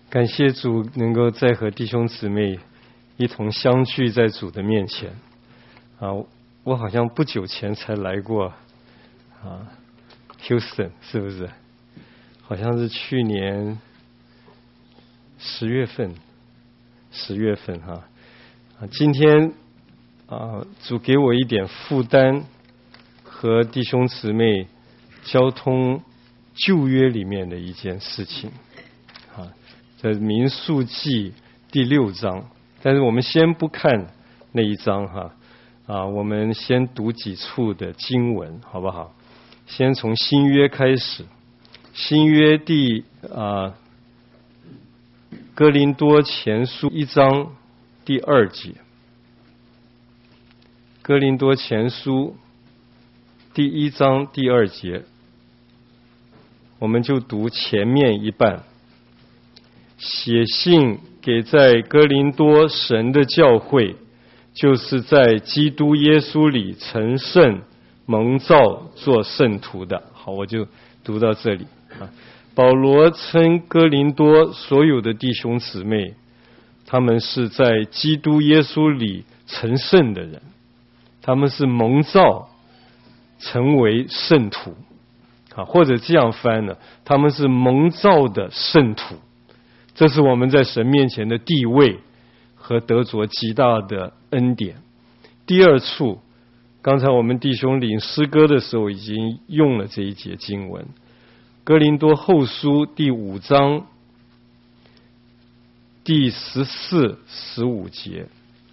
感谢主能够再和弟兄姊妹一同相聚在主的面前啊！我好像不久前才来过Houston， 是不是？好像是去年10月份今天主给我一点负担，和弟兄姊妹交通旧约里面的一件事情在民数记第6章，但是我们先不看那一章我们先读几处的经文好不好？先从新约开始，新约哥林多前书1章第2节，哥林多前书第1章第2节，我们就读前面一半。写信给在哥林多神的教会，就是在基督耶稣里成圣蒙召做圣徒的。好，我就读到这里保罗称哥林多所有的弟兄姊妹，他们是在基督耶稣里成圣的人，他们是蒙召成为圣徒或者这样翻呢，他们是蒙召的圣徒。这是我们在神面前的地位和得着极大的恩典。第二处，刚才我们弟兄领诗歌的时候已经用了这一节经文，哥林多后书第5章第14、15节，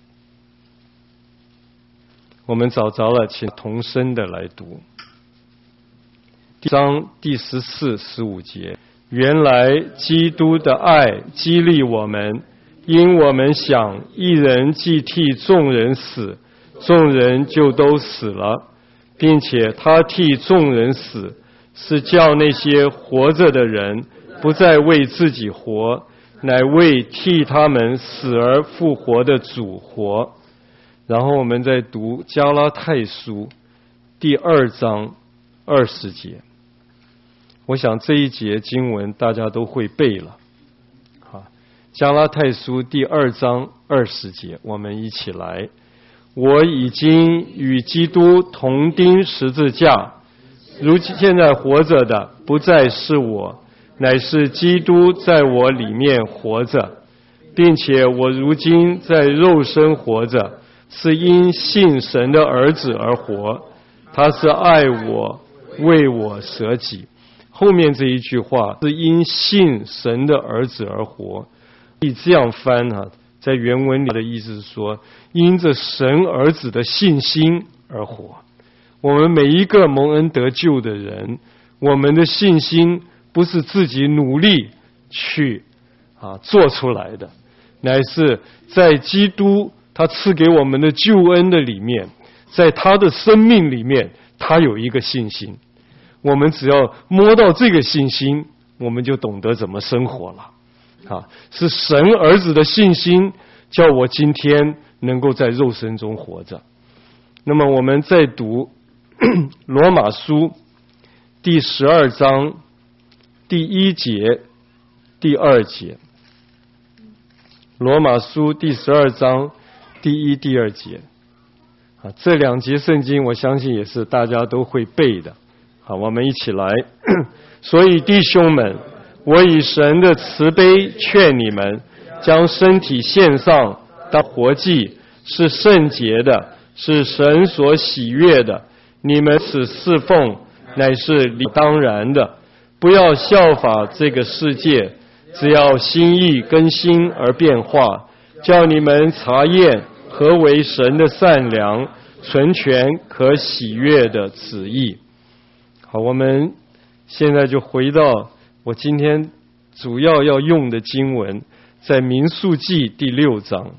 我们找着了，请同声的来读。第章第14、15节，原来基督的爱激励我们，因我们想一人既替众人死，众人就都死了，并且他替众人死，是叫那些活着的人不再为自己活，乃为替他们死而复活的主活。然后我们再读加拉太书第2章20节，我想这一节经文大家都会背了加拉太书第2章20节，我们一起来。我已经与基督同钉十字架，如今现在活着的不再是我，乃是基督在我里面活着，并且我如今在肉身活着，是因信神的儿子而活，他是爱我，为我舍己。后面这一句话是因信神的儿子而活，可以这样翻在原文里的意思是说，因着神儿子的信心而活。我们每一个蒙恩得救的人，我们的信心不是自己努力去做出来的，乃是在基督他赐给我们的救恩的里面，在他的生命里面，他有一个信心。我们只要摸到这个信心，我们就懂得怎么生活了是神儿子的信心叫我今天能够在肉身中活着。那么我们再读罗马书第12章第1节第2节，罗马书第12章第1、第2节这2节圣经我相信也是大家都会背的。好，我们一起来。所以弟兄们，我以神的慈悲劝你们，将身体献上当活祭，是圣洁的，是神所喜悦的。你们此侍奉乃是理当然的，不要效法这个世界，只要心意更新而变化，叫你们察验何为神的善良、纯全、可喜悦的旨意。好，我们现在就回到我今天主要用的经文，在民数记第6章。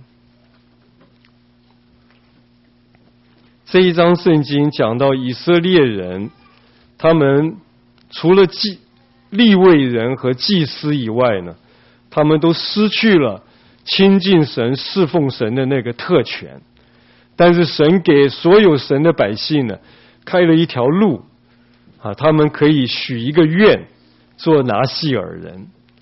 这一章圣经讲到以色列人，他们除了利未人和祭司以外呢，他们都失去了亲近神、侍奉神的那个特权。但是神给所有神的百姓呢，开了一条路他们可以许一个愿，做拿细耳人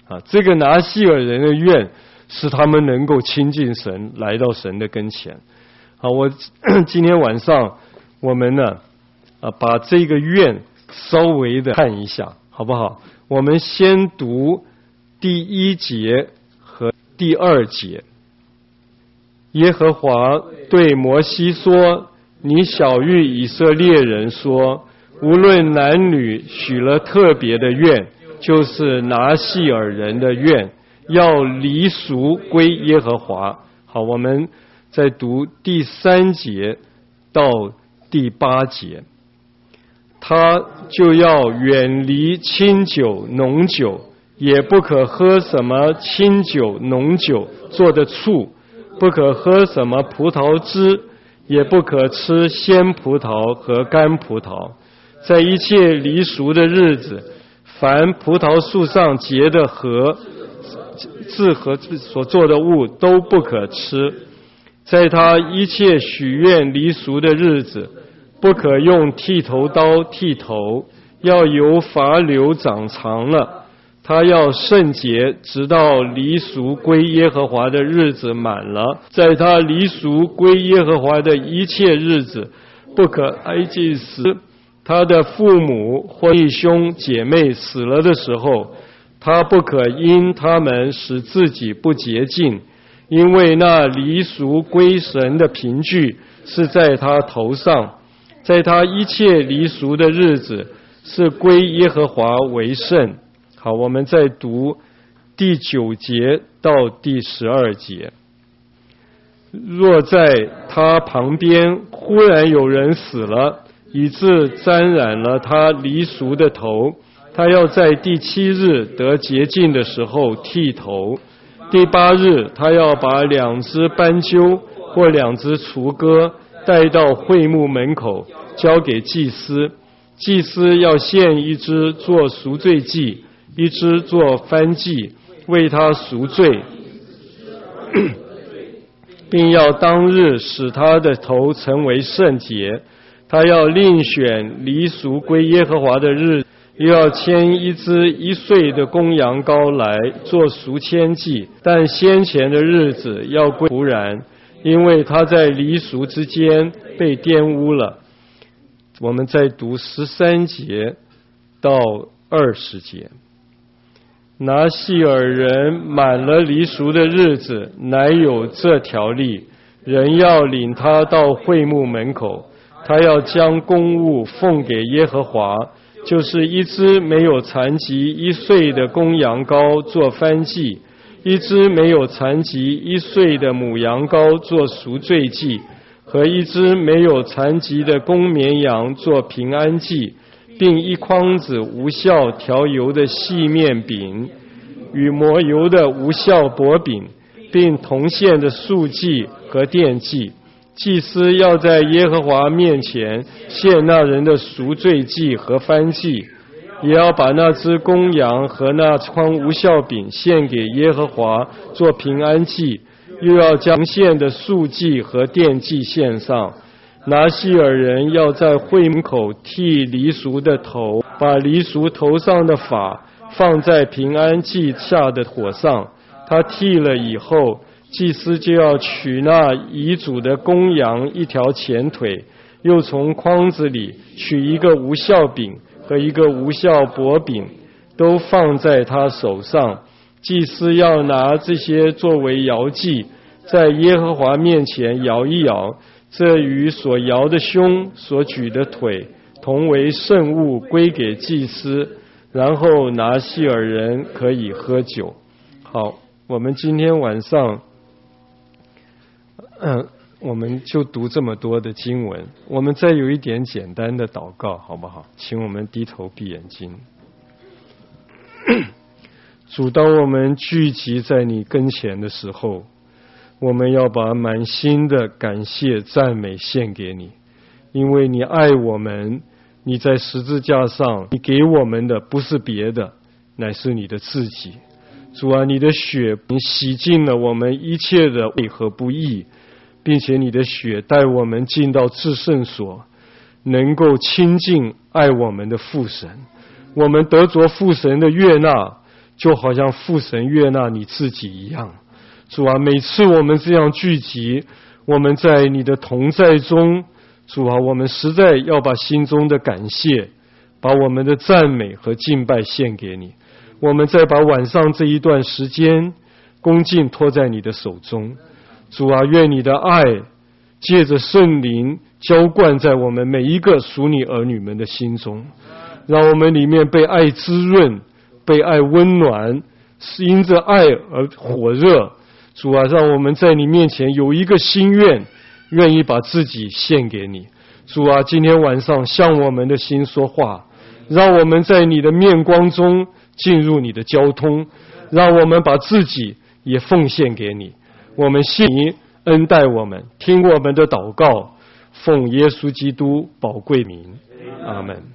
这个拿细尔人的愿使他们能够亲近神，来到神的跟前。好，我今天晚上我们呢把这个愿稍微的看一下好不好？我们先读第1节和第2节。耶和华对摩西说，你晓谕以色列人说，无论男女许了特别的愿，就是拿细尔人的愿，要离俗归耶和华。好，我们再读第3节到第8节。他就要远离清酒浓酒，也不可喝什么清酒浓酒做的醋，不可喝什么葡萄汁，也不可吃鲜葡萄和干葡萄。在一切离俗的日子，凡葡萄树上结的核自和所做的物都不可吃。在他一切许愿离俗的日子，不可用剃头刀剃头，要由发流长长了。他要圣洁，直到离俗归耶和华的日子满了。在他离俗归耶和华的一切日子，不可挨近死。他的父母或弟兄姐妹死了的时候，他不可因他们使自己不洁净，因为那离俗归神的凭据是在他头上。在他一切离俗的日子，是归耶和华为圣。好，我们再读第9节到第12节。若在他旁边忽然有人死了，以致沾染了他离俗的头，他要在第7日得洁净的时候剃头。第8日，他要把2只斑鸠或2只雏鸽带到会幕门口，交给祭司。祭司要献1只做赎罪祭，1只做燔祭，为他赎罪，并要当日使他的头成为圣洁。他要另选离俗归耶和华的日，又要牵1只1岁的公羊羔来做赎愆祭。但先前的日子要归仆人，因为他在离俗之间被玷污了。我们再读13节到20节。拿细尔人满了离俗的日子，乃有这条例，人要领他到会幕门口，他要将公物奉给耶和华，就是1只没有残疾1岁的公羊羔做燔祭，1只没有残疾1岁的母羊羔做赎罪祭，和1只没有残疾的公绵羊做平安祭，并1筐子无酵调油的细面饼，与抹油的无酵薄饼，并铜线的素祭和奠祭。祭司要在耶和华面前献那人的赎罪祭和燔祭，也要把那只公羊和那筐无酵饼献给耶和华做平安祭，又要将献的素祭和奠祭献上。拿细尔人要在会门口剃离俗的头，把离俗头上的发放在平安祭下的火上。他剃了以后，祭司就要取那遗嘱的公羊1条前腿，又从筐子里取1个无酵饼和1个无酵薄饼，都放在他手上。祭司要拿这些作为摇祭，在耶和华面前摇一摇，这与所摇的胸、所举的腿同为圣物，归给祭司。然后拿细尔人可以喝酒。好，我们今天晚上我们就读这么多的经文，我们再有一点简单的祷告好不好？请我们低头闭眼睛。主，当我们聚集在你跟前的时候，我们要把满心的感谢赞美献给你，因为你爱我们，你在十字架上你给我们的不是别的，乃是你的自己。主啊，你的血洗净了我们一切的罪和不义，并且你的血带我们进到至圣所，能够亲近爱我们的父神。我们得着父神的悦纳， 就好像父神悦纳你自己一样。主啊，每次我们这样聚集，我们在你的同在中，主啊，我们实在要把心中的感谢，把我们的赞美和敬拜献给你。我们再把晚上这一段时间恭敬托在你的手中。主啊，愿你的爱借着圣灵浇灌在我们每一个属你儿女们的心中，让我们里面被爱滋润，被爱温暖，是因着爱而火热。主啊，让我们在你面前有一个心愿，愿意把自己献给你。主啊，今天晚上向我们的心说话，让我们在你的面光中进入你的交通，让我们把自己也奉献给你。我们信你恩待我们，听我们的祷告，奉耶稣基督宝贵名，阿们。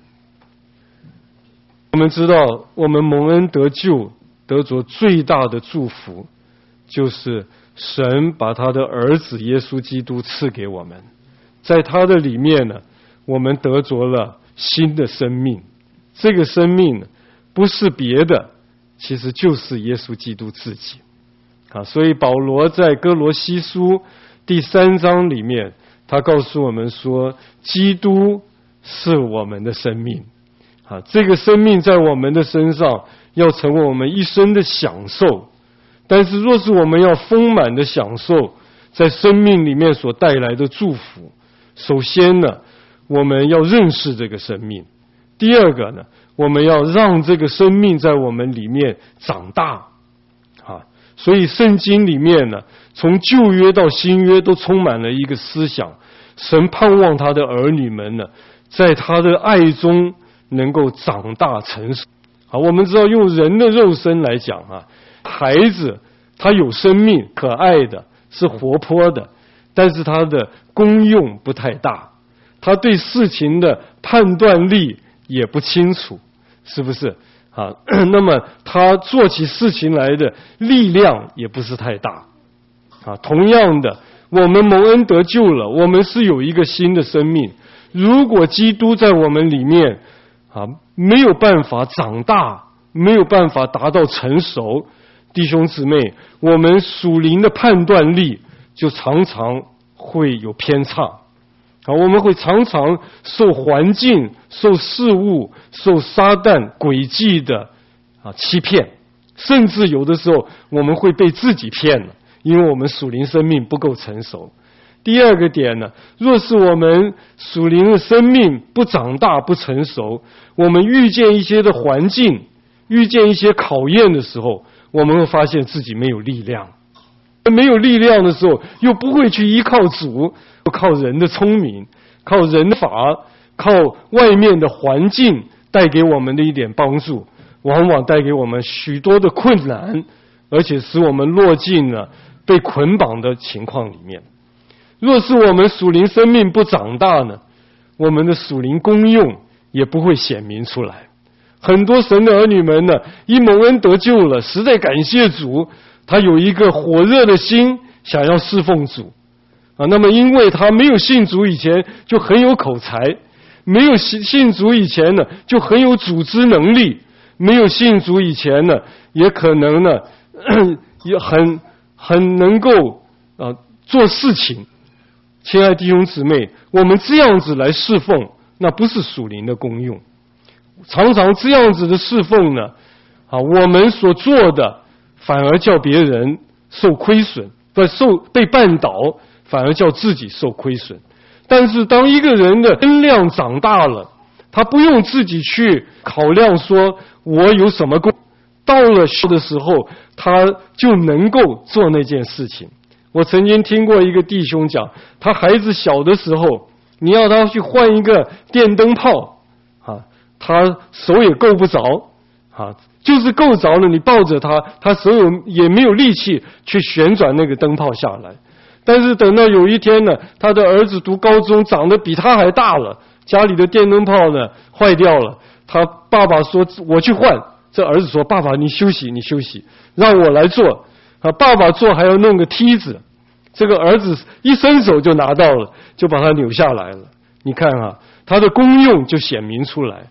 我们知道，我们蒙恩得救，得着最大的祝福，就是神把他的儿子耶稣基督赐给我们，在他的里面呢，我们得着了新的生命。这个生命不是别的，其实就是耶稣基督自己。所以保罗在哥罗西书第3章里面，他告诉我们说，基督是我们的生命。这个生命在我们的身上要成为我们一生的享受。但是若是我们要丰满的享受在生命里面所带来的祝福，首先呢，我们要认识这个生命。第二个呢，我们要让这个生命在我们里面长大。所以圣经里面呢，从旧约到新约都充满了一个思想，神盼望他的儿女们呢，在他的爱中能够长大成熟。我们知道用人的肉身来讲孩子他有生命，可爱的，是活泼的，但是他的功用不太大，他对事情的判断力也不清楚，是不是？那么他做起事情来的力量也不是太大。同样的，我们蒙恩得救了，我们是有一个新的生命。如果基督在我们里面没有办法长大，没有办法达到成熟，弟兄姊妹，我们属灵的判断力就常常会有偏差。我们会常常受环境、受事物、受撒旦诡计的欺骗，甚至有的时候我们会被自己骗了，因为我们属灵生命不够成熟。第二个点呢，若是我们属灵的生命不长大、不成熟，我们遇见一些的环境，遇见一些考验的时候，我们会发现自己没有力量。没有力量的时候，又不会去依靠主，靠人的聪明，靠人的法，靠外面的环境带给我们的一点帮助，往往带给我们许多的困难，而且使我们落进了被捆绑的情况里面。若是我们属灵生命不长大呢，我们的属灵功用也不会显明出来。很多神的儿女们呢，因蒙恩得救了，实在感谢主，他有一个火热的心想要侍奉主那么因为他没有信主以前就很有口才，没有信主以前呢就很有组织能力，没有信主以前呢也可能呢也很能够做事情。亲爱的弟兄姊妹，我们这样子来侍奉，那不是属灵的功用。常常这样子的侍奉呢我们所做的反而叫别人受亏损，被绊倒，反而叫自己受亏损。但是当一个人的恩量长大了，他不用自己去考量说我有什么功，到了的时候他就能够做那件事情。我曾经听过一个弟兄讲，他孩子小的时候，你要他去换一个电灯泡他手也够不着就是够着了，你抱着他手也没有力气去旋转那个灯泡下来。但是等到有一天呢，他的儿子读高中，长得比他还大了，家里的电灯泡呢坏掉了，他爸爸说我去换，这儿子说爸爸你休息，让我来做爸爸做还要弄个梯子，这个儿子一伸手就拿到了，就把它扭下来了。你看他的功用就显明出来。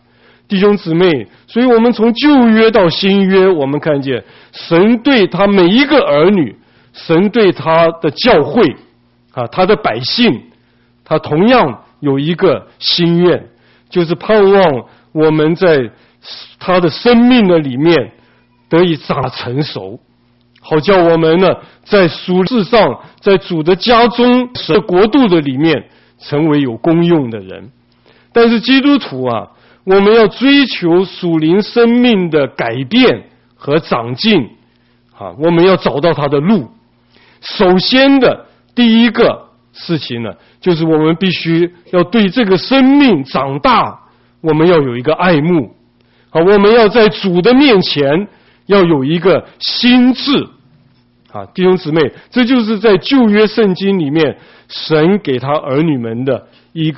弟兄姊妹，所以我们从旧约到新约，我们看见神对他每一个儿女，神对他的教会他的百姓，他同样有一个心愿，就是盼望我们在他的生命的里面得以长成熟，好叫我们呢在属世上，在主的家中，神的国度的里面成为有功用的人。但是基督徒我们要追求属灵生命的改变和长进我们要找到他的路。首先的第一个事情呢，就是我们必须要对这个生命长大，我们要有一个爱慕我们要在主的面前要有一个心智弟兄姊妹，这就是在旧约圣经里面神给他儿女们的一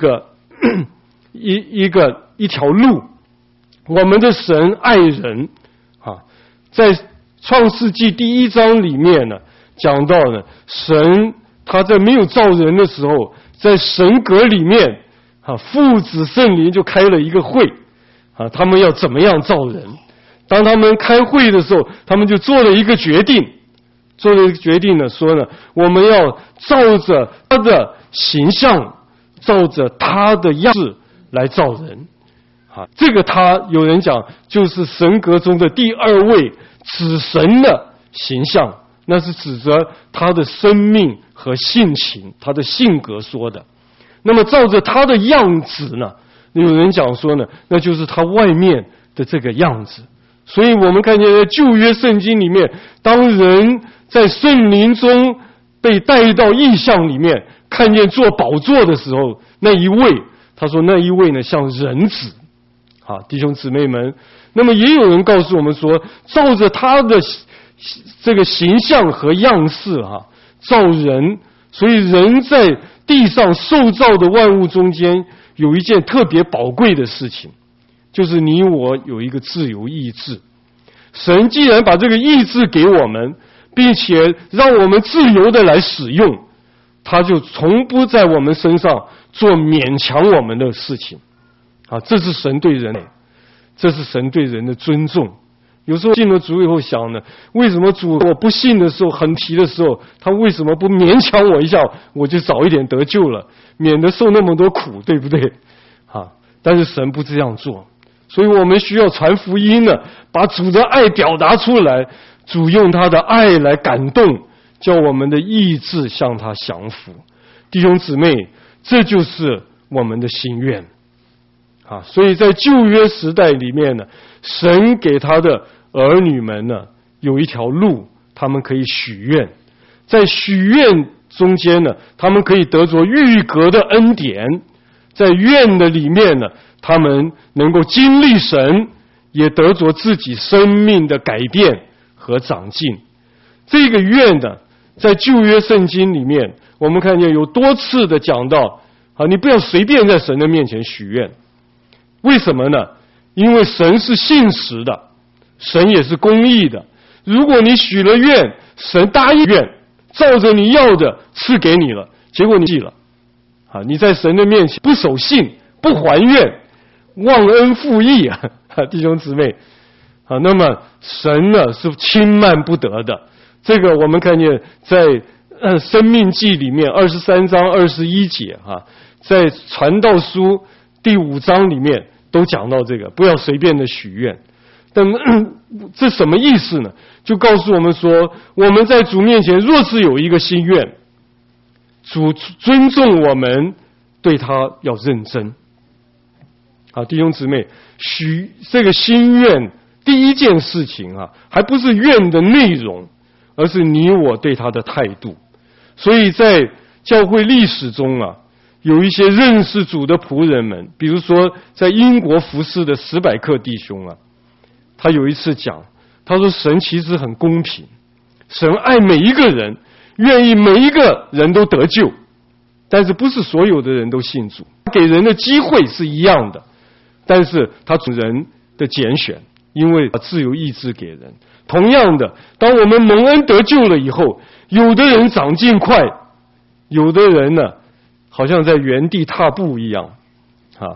条路。我们的神爱人在创世纪第1章里面呢讲到呢，神他在没有造人的时候，在神格里面父子圣灵就开了一个会他们要怎么样造人。当他们开会的时候，他们就做了一个决定呢，说呢，我们要照着他的形象，照着他的样式来造人这个他有人讲就是神格中的第2位子神的形象，那是指着他的生命和性情，他的性格说的。那么照着他的样子呢，有人讲说呢，那就是他外面的这个样子。所以我们看见在旧约圣经里面，当人在圣灵中被带到异象里面，看见坐宝座的时候，那一位，他说那一位呢像人子弟兄姊妹们。那么也有人告诉我们说，照着他的这个形象和样式造人，所以人在地上受造的万物中间有一件特别宝贵的事情，就是你我有一个自由意志。神既然把这个意志给我们，并且让我们自由的来使用，他就从不在我们身上做勉强我们的事情这是神对人，这是神对人的尊重。有时候信了主以后想呢，为什么主我不信的时候，很提的时候，他为什么不勉强我一下，我就早一点得救了，免得受那么多苦，对不对但是神不这样做，所以我们需要传福音呢，把主的爱表达出来，主用他的爱来感动，叫我们的意志向他降服。弟兄姊妹，这就是我们的心愿所以在旧约时代里面呢，神给他的儿女们呢有一条路，他们可以许愿，在许愿中间呢，他们可以得着预格的恩典，在愿的里面呢，他们能够经历神，也得着自己生命的改变和长进。这个愿呢，在旧约圣经里面，我们看见有多次的讲到你不要随便在神的面前许愿。为什么呢？因为神是信实的，神也是公义的。如果你许了愿，神答应愿，照着你要的赐给你了，结果你记了你在神的面前不守信，不还愿，忘恩负义弟兄姊妹那么神呢是轻慢不得的。这个我们看见在申命记里面23章21节在传道书第5章里面都讲到这个，不要随便的许愿。但这什么意思呢？就告诉我们说，我们在主面前若是有一个心愿，主尊重我们，对他要认真弟兄姊妹，许这个心愿第一件事情还不是愿的内容，而是你我对他的态度。所以在教会历史中有一些认识主的仆人们，比如说在英国服侍的史百克弟兄他有一次讲，他说神其实很公平，神爱每一个人，愿意每一个人都得救，但是不是所有的人都信主，给人的机会是一样的，但是他主人的拣选，因为把自由意志给人。同样的，当我们蒙恩得救了以后，有的人长进快，有的人呢好像在原地踏步一样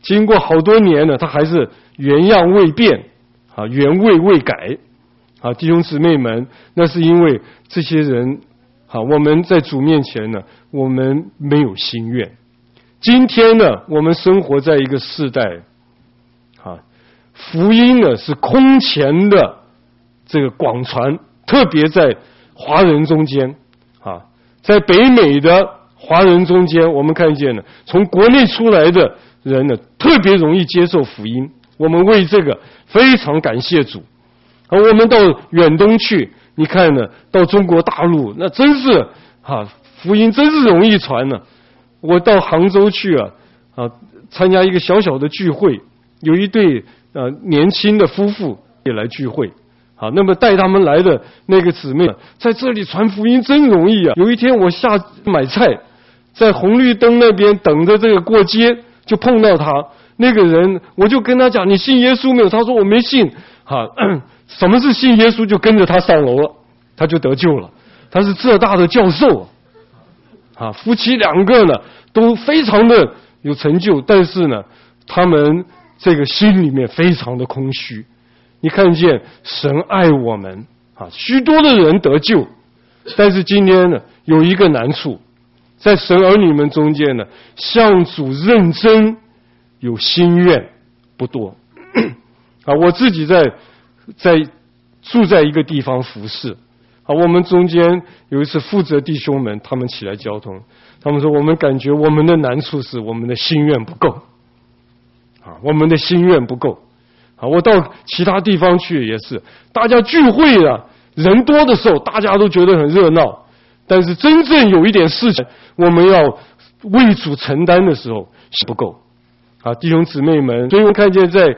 经过好多年了，他还是原样未变啊，原味未改啊。弟兄姊妹们，那是因为这些人啊，我们在主面前呢，我们没有心愿。今天呢，我们生活在一个世代啊，福音呢是空前的这个广传，特别在华人中间啊，在北美的华人中间，我们看见了从国内出来的人呢，特别容易接受福音。我们为这个非常感谢主。而我们到远东去，你看呢，到中国大陆，那真是福音真是容易传呢。我到杭州去参加一个小小的聚会，有一对年轻的夫妇也来聚会。那么带他们来的那个姊妹，在这里传福音真容易啊！有一天我下买菜，在红绿灯那边等着这个过街，就碰到他那个人，我就跟他讲：“你信耶稣没有？”他说：“我没信。”什么是信耶稣？就跟着他上楼了，他就得救了。他是浙大的教授夫妻两个呢都非常的有成就，但是呢，他们这个心里面非常的空虚。你看见神爱我们许多的人得救，但是今天呢，有一个难处，在神儿女们中间呢，向主认真有心愿不多我自己在住在一个地方服侍我们中间有一次负责弟兄们他们起来交通，他们说我们感觉我们的难处是我们的心愿不够我们的心愿不够我到其他地方去也是，大家聚会人多的时候大家都觉得很热闹，但是真正有一点事情我们要为主承担的时候不够弟兄姊妹们，所以我们看见在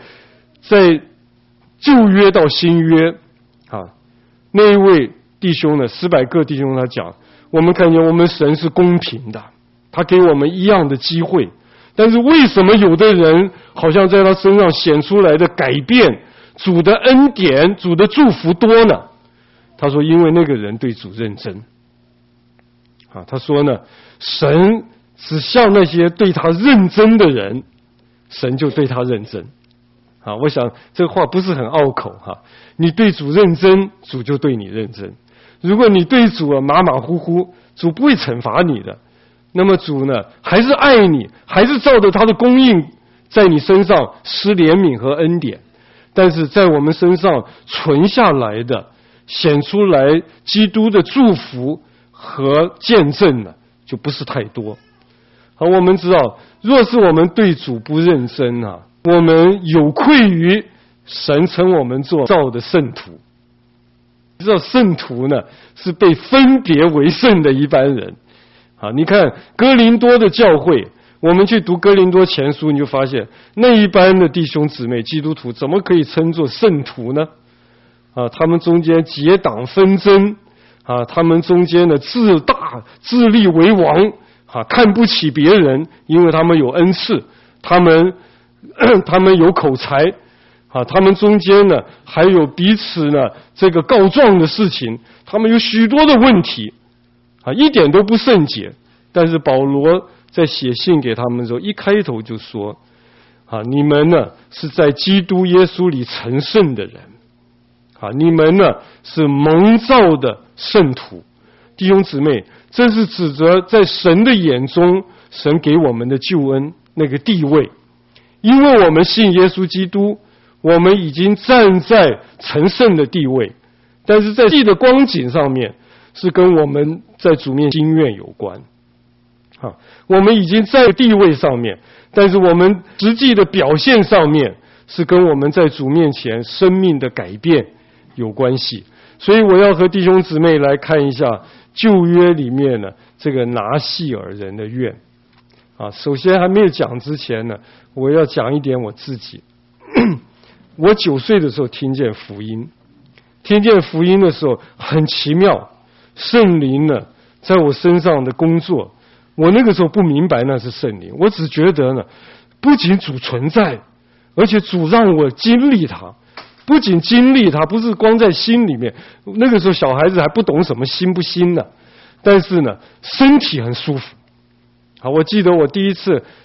旧约到新约那一位弟兄呢，斯百克弟兄他讲，我们看见我们神是公平的，他给我们一样的机会，但是为什么有的人好像在他身上显出来的改变，主的恩典，主的祝福多呢？他说因为那个人对主认真他说呢，神只向那些对他认真的人，神就对他认真我想这个话不是很拗口你对主认真，主就对你认真。如果你对主马马虎虎，主不会惩罚你的。那么主呢，还是爱你，还是照着他的供应在你身上施怜悯和恩典。但是在我们身上存下来的，显出来基督的祝福和见证呢，就不是太多。我们知道，若是我们对主不认真我们有愧于神称我们做造的圣徒。你知道圣徒呢，是被分别为圣的一般人你看哥林多的教会，我们去读哥林多前书，你就发现那一般的弟兄姊妹基督徒怎么可以称作圣徒呢他们中间结党纷争他们中间的自大自立为王看不起别人，因为他们有恩赐，他们有口才他们中间呢还有彼此呢这个告状的事情，他们有许多的问题一点都不圣洁。但是保罗在写信给他们的时候，一开头就说你们呢是在基督耶稣里成圣的人你们呢是蒙召的圣徒。弟兄姊妹，这是指着在神的眼中，神给我们的救恩那个地位。因为我们信耶稣基督，我们已经站在成圣的地位，但是在地的光景上面是跟我们在主面心愿有关我们已经在地位上面，但是我们实际的表现上面是跟我们在主面前生命的改变有关系。所以我要和弟兄姊妹来看一下旧约里面呢这个拿细耳人的愿首先还没有讲之前呢，我要讲一点我自己我9岁的时候听见福音的时候很奇妙，圣灵呢在我身上的工作，我那个时候不明白那是圣灵，我只觉得呢不仅主存在，而且主让我经历他，不仅经历他，不是光在心里面，那个时候小孩子还不懂什么心不心呢，但是呢身体很舒服我记得我第一次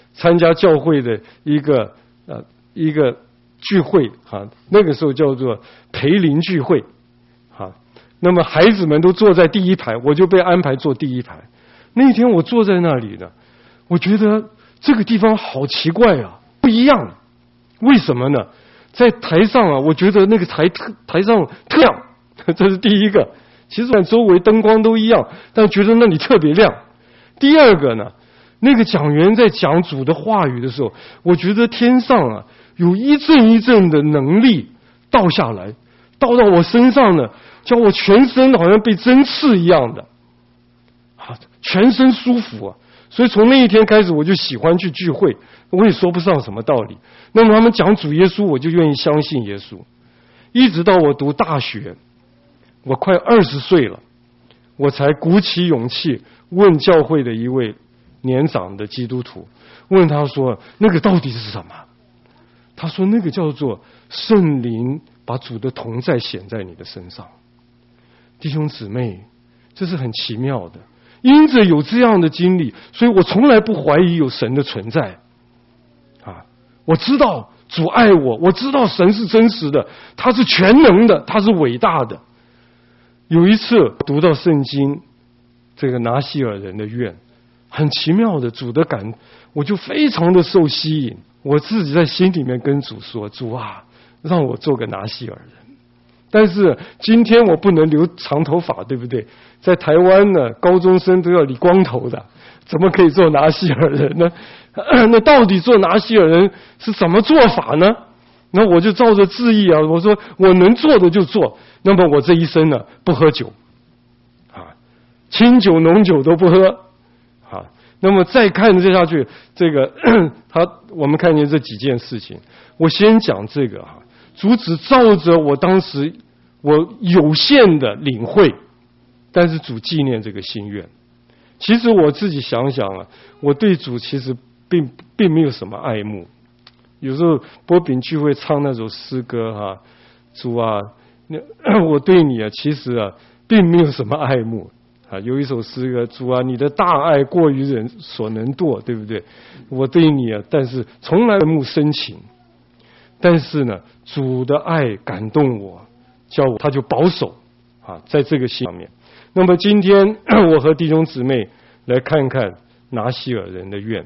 参加教会的一个聚会那个时候叫做培灵聚会那么孩子们都坐在第一排，我就被安排坐第一排。那天我坐在那里呢，我觉得这个地方好奇怪不一样。为什么呢？在台上我觉得那个台上特亮，这是第一个。其实周围灯光都一样，但觉得那里特别亮。第二个呢，那个讲员在讲主的话语的时候，我觉得天上有一阵一阵的能力倒下来，倒到我身上呢，叫我全身好像被针刺一样的全身舒服所以从那一天开始，我就喜欢去聚会。我也说不上什么道理。那么他们讲主耶稣，我就愿意相信耶稣。一直到我读大学，我快20岁了，我才鼓起勇气问教会的一位年长的基督徒，问他说那个到底是什么？他说那个叫做圣灵把主的同在显在你的身上。弟兄姊妹，这是很奇妙的。因着有这样的经历，所以我从来不怀疑有神的存在我知道主爱我，我知道神是真实的，他是全能的，他是伟大的。有一次读到圣经这个拿西尔人的愿，很奇妙的主的感，我就非常的受吸引。我自己在心里面跟主说，主让我做个拿西尔人。但是今天我不能留长头发，对不对？在台湾呢，高中生都要理光头的，怎么可以做拿西尔人呢？那到底做拿西尔人是怎么做法呢？那我就照着字义我说我能做的就做。那么我这一生呢，不喝酒清酒浓酒都不喝那么再看下去，这个我们看见这几件事情。我先讲这个主只照着我当时我有限的领会，但是主纪念这个心愿。其实我自己想想我对主其实并没有什么爱慕。有时候波饼聚会唱那首诗歌主我对你其实并没有什么爱慕有一首诗歌，主你的大爱过于人所能度，对不对？我对你但是从来不深情。但是呢，主的爱感动我，叫我他就保守在这个心上面。那么今天我和弟兄姊妹来看看拿西尔人的愿。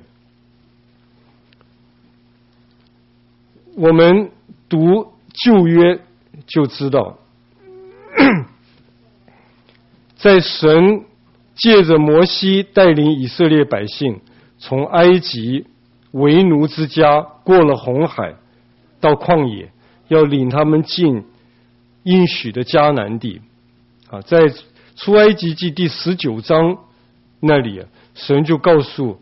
我们读旧约就知道，在神借着摩西带领以色列百姓从埃及为奴之家过了红海，到旷野，要领他们进应许的迦南地在出埃及记第19章那里神就告诉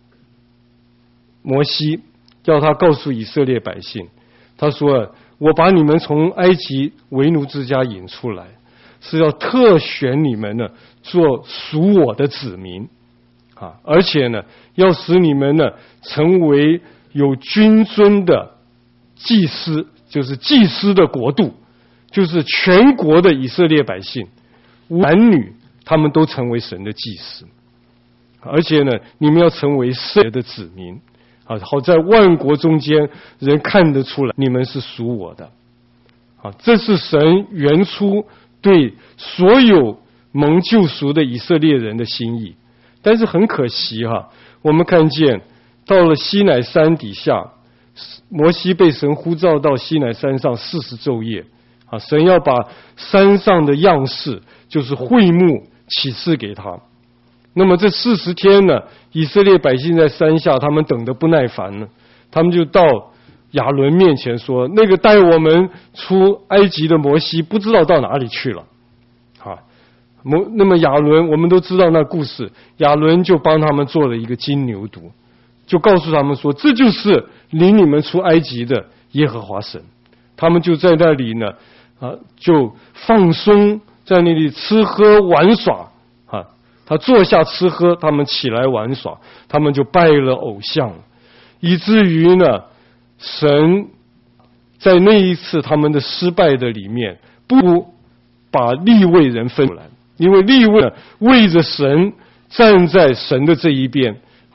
摩西，叫他告诉以色列百姓，他说我把你们从埃及为奴之家引出来，是要特选你们呢做属我的子民而且呢要使你们呢成为有君尊的祭司，就是祭司的国度，就是全国的以色列百姓男女他们都成为神的祭司。而且呢你们要成为圣的子民好在万国中间人看得出来你们是属我的这是神原初对所有蒙救赎的以色列人的心意。但是很可惜我们看见到了西乃山底下，摩西被神呼召到西乃山上40昼夜神要把山上的样式，就是会幕启示给他。那么这40天呢，以色列百姓在山下，他们等得不耐烦了，他们就到亚伦面前说，那个带我们出埃及的摩西不知道到哪里去了那么亚伦，我们都知道那故事，亚伦就帮他们做了一个金牛犊，就告诉他们说，这就是领你们出埃及的耶和华神。他们就在那里呢就放松，在那里吃喝玩耍他坐下吃喝，他们起来玩耍，他们就拜了偶像，以至于呢神在那一次他们的失败的里面，不把利未人分出来，因为利未为着神站在神的这一边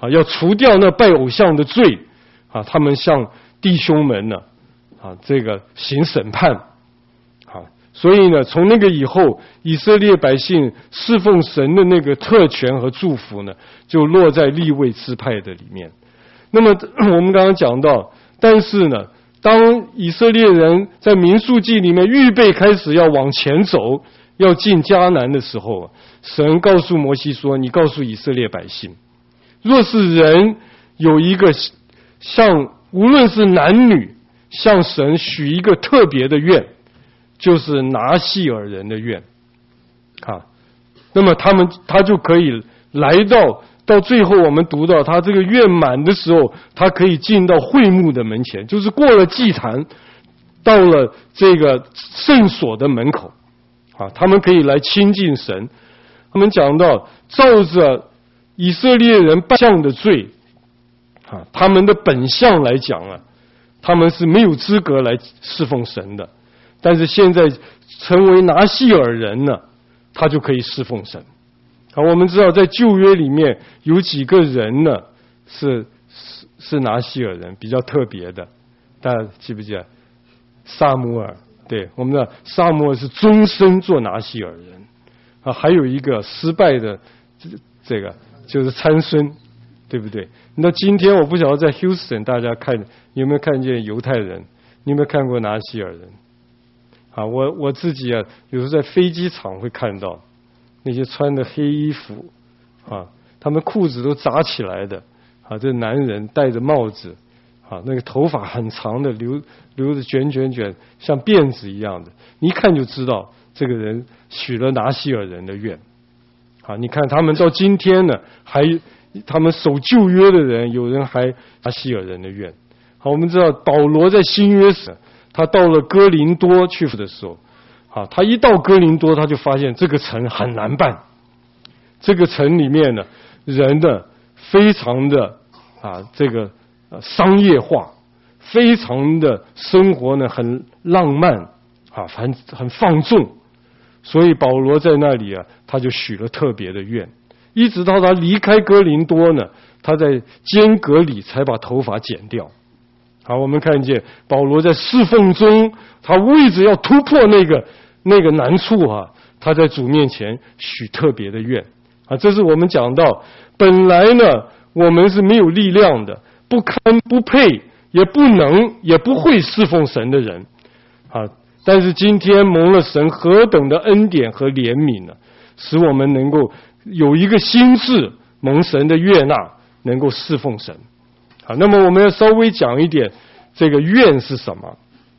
要除掉那拜偶像的罪他们向弟兄们呢这个行审判所以呢，从那个以后，以色列百姓侍奉神的那个特权和祝福呢，就落在利未支派的里面。那么我们刚刚讲到，但是呢，当以色列人在民数记里面预备开始要往前走，要进迦南的时候，神告诉摩西说：“你告诉以色列百姓，若是人有一个无论是男女，向神许一个特别的愿。”就是拿细尔人的愿那么他就可以来到最后，我们读到他这个愿满的时候，他可以进到会幕的门前，就是过了祭坛，到了这个圣所的门口他们可以来亲近神。他们讲到，照着以色列人拜相的罪他们的本相来讲他们是没有资格来侍奉神的。但是现在成为拿细尔人呢，他就可以侍奉神。我们知道在旧约里面有几个人呢是拿细尔人，比较特别的，大家记不记得？撒母耳，对，我们知道撒母耳是终身做拿细尔人还有一个失败的这个就是参孙，对不对？那今天我不晓得在 Houston 大家有没有看见犹太人？你有没有看过拿细尔人？我自己有时候在飞机场会看到那些穿的黑衣服他们裤子都扎起来的这男人戴着帽子那个头发很长的留着卷像辫子一样的，你一看就知道这个人许了拿细尔人的愿你看他们到今天呢，他们守旧约的人，有人还拿细尔人的愿我们知道保罗在新约时，他到了哥林多去的时候他一到哥林多，他就发现这个城很难办。这个城里面呢，人呢非常的这个商业化，非常的生活呢很浪漫很放纵。所以保罗在那里他就许了特别的愿，一直到他离开哥林多呢，他在间隔里才把头发剪掉。我们看见保罗在侍奉中，他为着要突破那个难处他在主面前许特别的愿这是我们讲到，本来呢我们是没有力量的，不堪不配，也不能也不会侍奉神的人但是今天蒙了神何等的恩典和怜悯呢，使我们能够有一个心志蒙神的悦纳，能够侍奉神那么我们要稍微讲一点这个愿是什么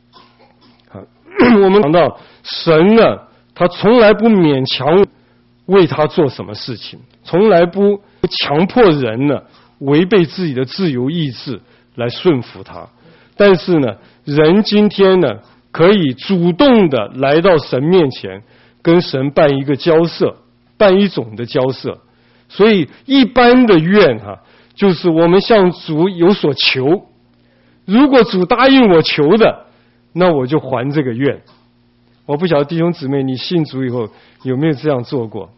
我们讲到神呢，他从来不勉强为他做什么事情，从来不强迫人呢违背自己的自由意志来顺服他。但是呢，人今天呢可以主动的来到神面前，跟神办一个交涉，办一种的交涉。所以一般的愿就是我们向主有所求，如果主答应我求的，那我就还这个愿。我不晓得弟兄姊妹你信主以后有没有这样做过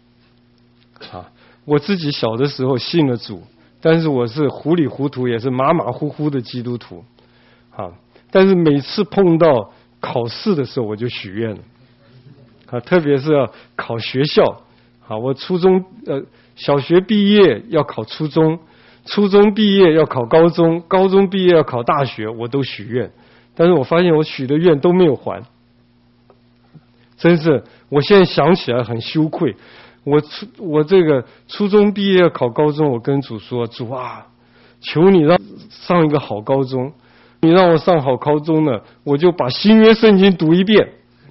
我自己小的时候信了主，但是我是糊里糊涂，也是马马虎虎的基督徒但是每次碰到考试的时候我就许愿了特别是要考学校我初中小学毕业要考初中，初中毕业要考高中，高中毕业要考大学，我都许愿，但是我发现我许的愿都没有还，真是我现在想起来很羞愧。我这个初中毕业要考高中，我跟主说，主求你让上一个好高中，你让我上好高中呢，我就把新约圣经读一遍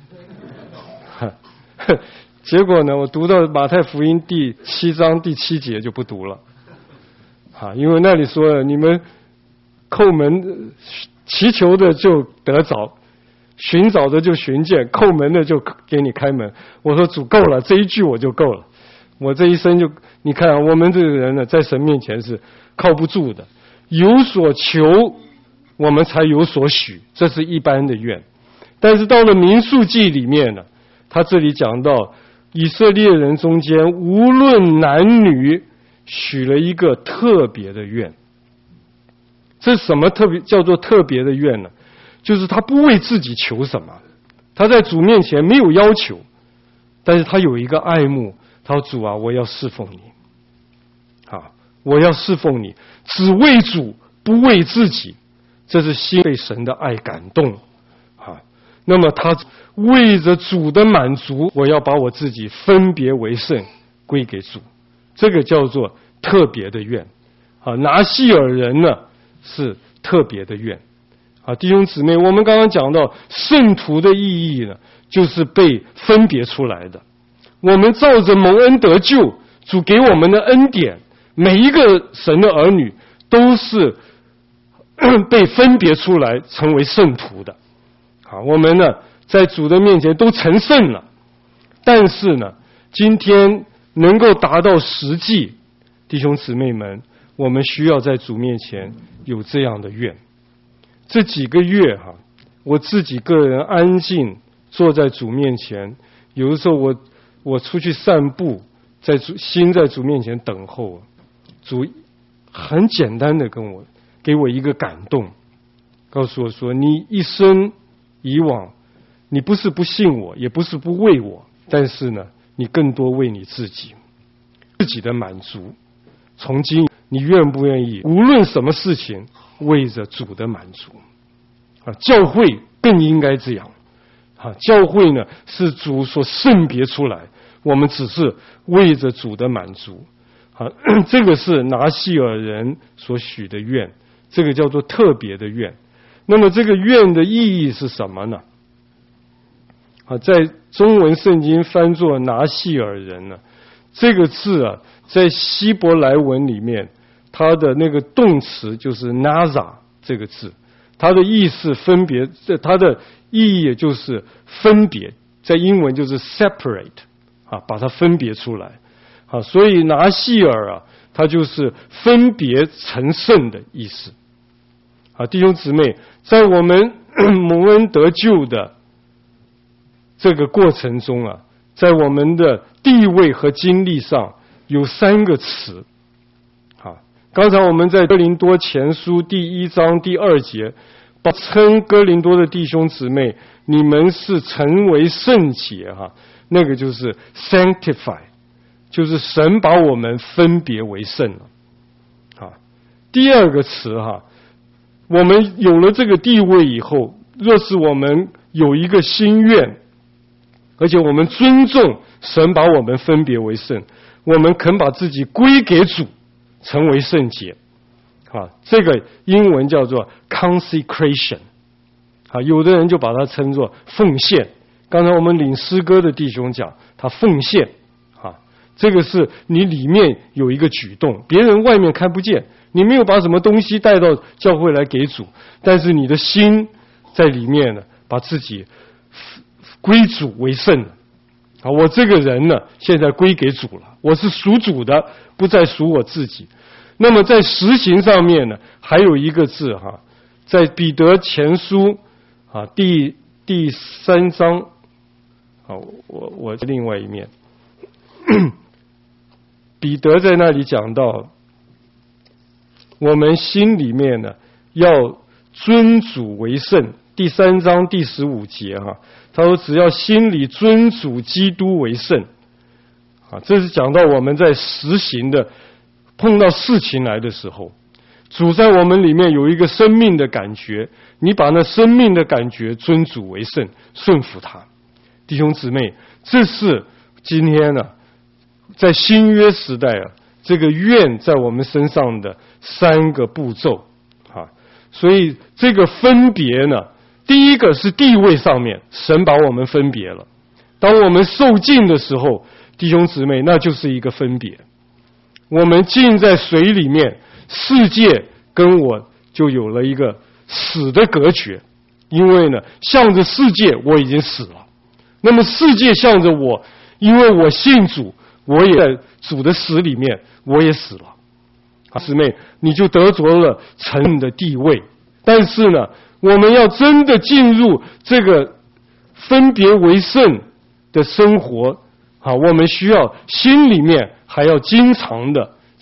结果呢，我读到马太福音第7章第7节就不读了因为那里说了，你们叩门祈求的就得着，寻找的就寻见，叩门的就给你开门。我说主够了，这一句我就够了，我这一生就，你看我们这个人呢，在神面前是靠不住的，有所求我们才有所许，这是一般的愿。但是到了民数记里面呢，他这里讲到以色列人中间无论男女， 许了一个特别的愿。这什么叫做特别的愿呢？就是他不为自己求什么，他在主面前没有要求，但是他有一个爱慕，他说主啊，我要侍奉你，我要侍奉你，只为主不为自己，这是心被神的爱感动那么他为着主的满足，我要把我自己分别为圣归给主，这个叫做特别的愿拿细尔人呢是特别的愿弟兄姊妹，我们刚刚讲到圣徒的意义呢，就是被分别出来的。我们照着蒙恩得救，主给我们的恩典，每一个神的儿女都是被分别出来成为圣徒的我们呢在主的面前都成圣了，但是呢今天能够达到实际，弟兄姊妹们，我们需要在主面前有这样的愿。这几个月我自己个人安静坐在主面前，有的时候我出去散步，心在主面前等候，主很简单的给我一个感动，告诉我说，你一生以往，你不是不信我，也不是不为我，但是呢你更多为你自己的满足。从今你愿不愿意无论什么事情为着主的满足教会更应该这样教会呢是主所圣别出来，我们只是为着主的满足这个是拿细尔人所许的愿，这个叫做特别的愿。那么这个愿的意义是什么呢在中文圣经翻作拿细尔人呢，这个字在希伯来文里面，它的那个动词就是 naza 这个字，它的意思分别，它的意义就是分别，在英文就是 separate 把它分别出来所以拿细尔它就是分别成圣的意思弟兄姊妹，在我们蒙恩得救的这个过程中在我们的地位和经历上有3个词刚才我们在哥林多前书第1章第2节称哥林多的弟兄姊妹，你们是成为圣洁那个就是 sanctify， 就是神把我们分别为圣了第2个词我们有了这个地位以后，若是我们有一个心愿，而且我们尊重神把我们分别为圣，我们肯把自己归给主，成为圣洁这个英文叫做 consecration 有的人就把它称作奉献。刚才我们领诗歌的弟兄讲他奉献这个是你里面有一个举动，别人外面看不见，你没有把什么东西带到教会来给主，但是你的心在里面呢，把自己归主为圣了我这个人呢现在归给主了，我是属主的，不再属我自己。那么在实行上面呢，还有一个字在彼得前书第3章我另外一面彼得在那里讲到，我们心里面呢要尊主为圣，第3章第15节他说只要心里尊主基督为圣这是讲到我们在实行的碰到事情来的时候，主在我们里面有一个生命的感觉，你把那生命的感觉尊主为圣，顺服他。弟兄姊妹，这是今天呢在新约时代这个愿在我们身上的3个步骤所以这个分别呢，第一个是地位上面，神把我们分别了。当我们受浸的时候，弟兄姊妹，那就是一个分别。我们浸在水里面，世界跟我就有了一个死的隔绝，因为呢向着世界我已经死了，那么世界向着我，因为我信主，我也在主的死里面我也死了姊妹，你就得着了神的地位。但是呢我们要真的进入这个分别为圣的生活我们需要心里面还要经常的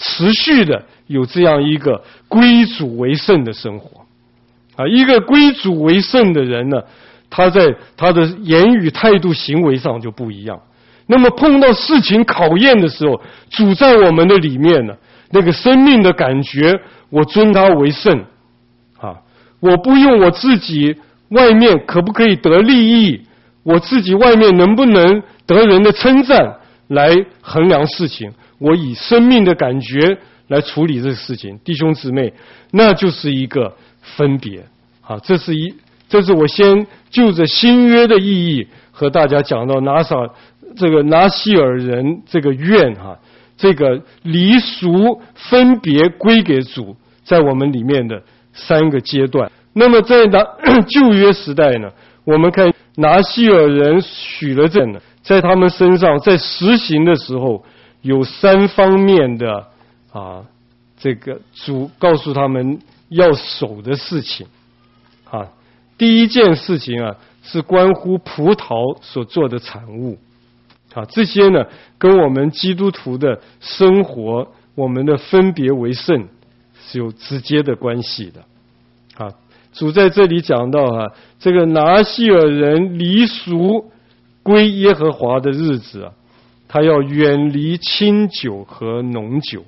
持续的有这样一个归主为圣的生活。一个归主为圣的人呢，他在他的言语态度行为上就不一样。那么碰到事情考验的时候，主在我们的里面呢，那个生命的感觉，我尊他为圣我不用我自己外面可不可以得利益，我自己外面能不能得人的称赞来衡量事情，我以生命的感觉来处理这个事情。弟兄姊妹，那就是一个分别这是我先就着新约的意义和大家讲到拿西尔人这个愿这个离俗分别归给主，在我们里面的3个阶段。那么在旧约时代呢，我们看拿西尔人许了证呢，在他们身上在实行的时候有3方面的这个主告诉他们要守的事情第一件事情是关乎葡萄所做的产物这些呢跟我们基督徒的生活，我们的分别为圣是有直接的关系的主在这里讲到这个拿西尔人离俗归耶和华的日子他要远离清酒和浓酒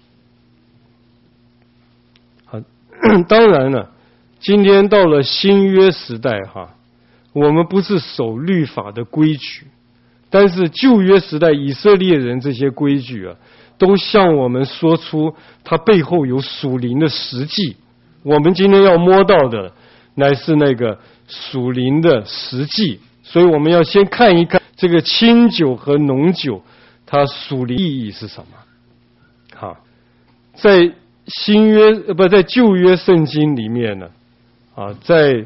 当然了，今天到了新约时代我们不是守律法的规矩，但是旧约时代以色列人这些规矩都向我们说出它背后有属灵的实际。我们今天要摸到的乃是那个属灵的实际，所以我们要先看一看这个清酒和浓酒它属灵意义是什么在在旧约圣经里面呢在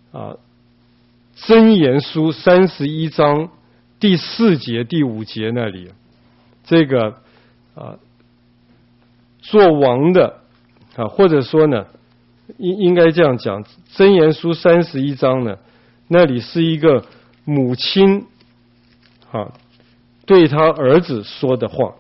箴言书31章第4节第5节那里，这个做王的或者说呢应该这样讲，箴言书31章呢，那里是一个母亲对他儿子说的话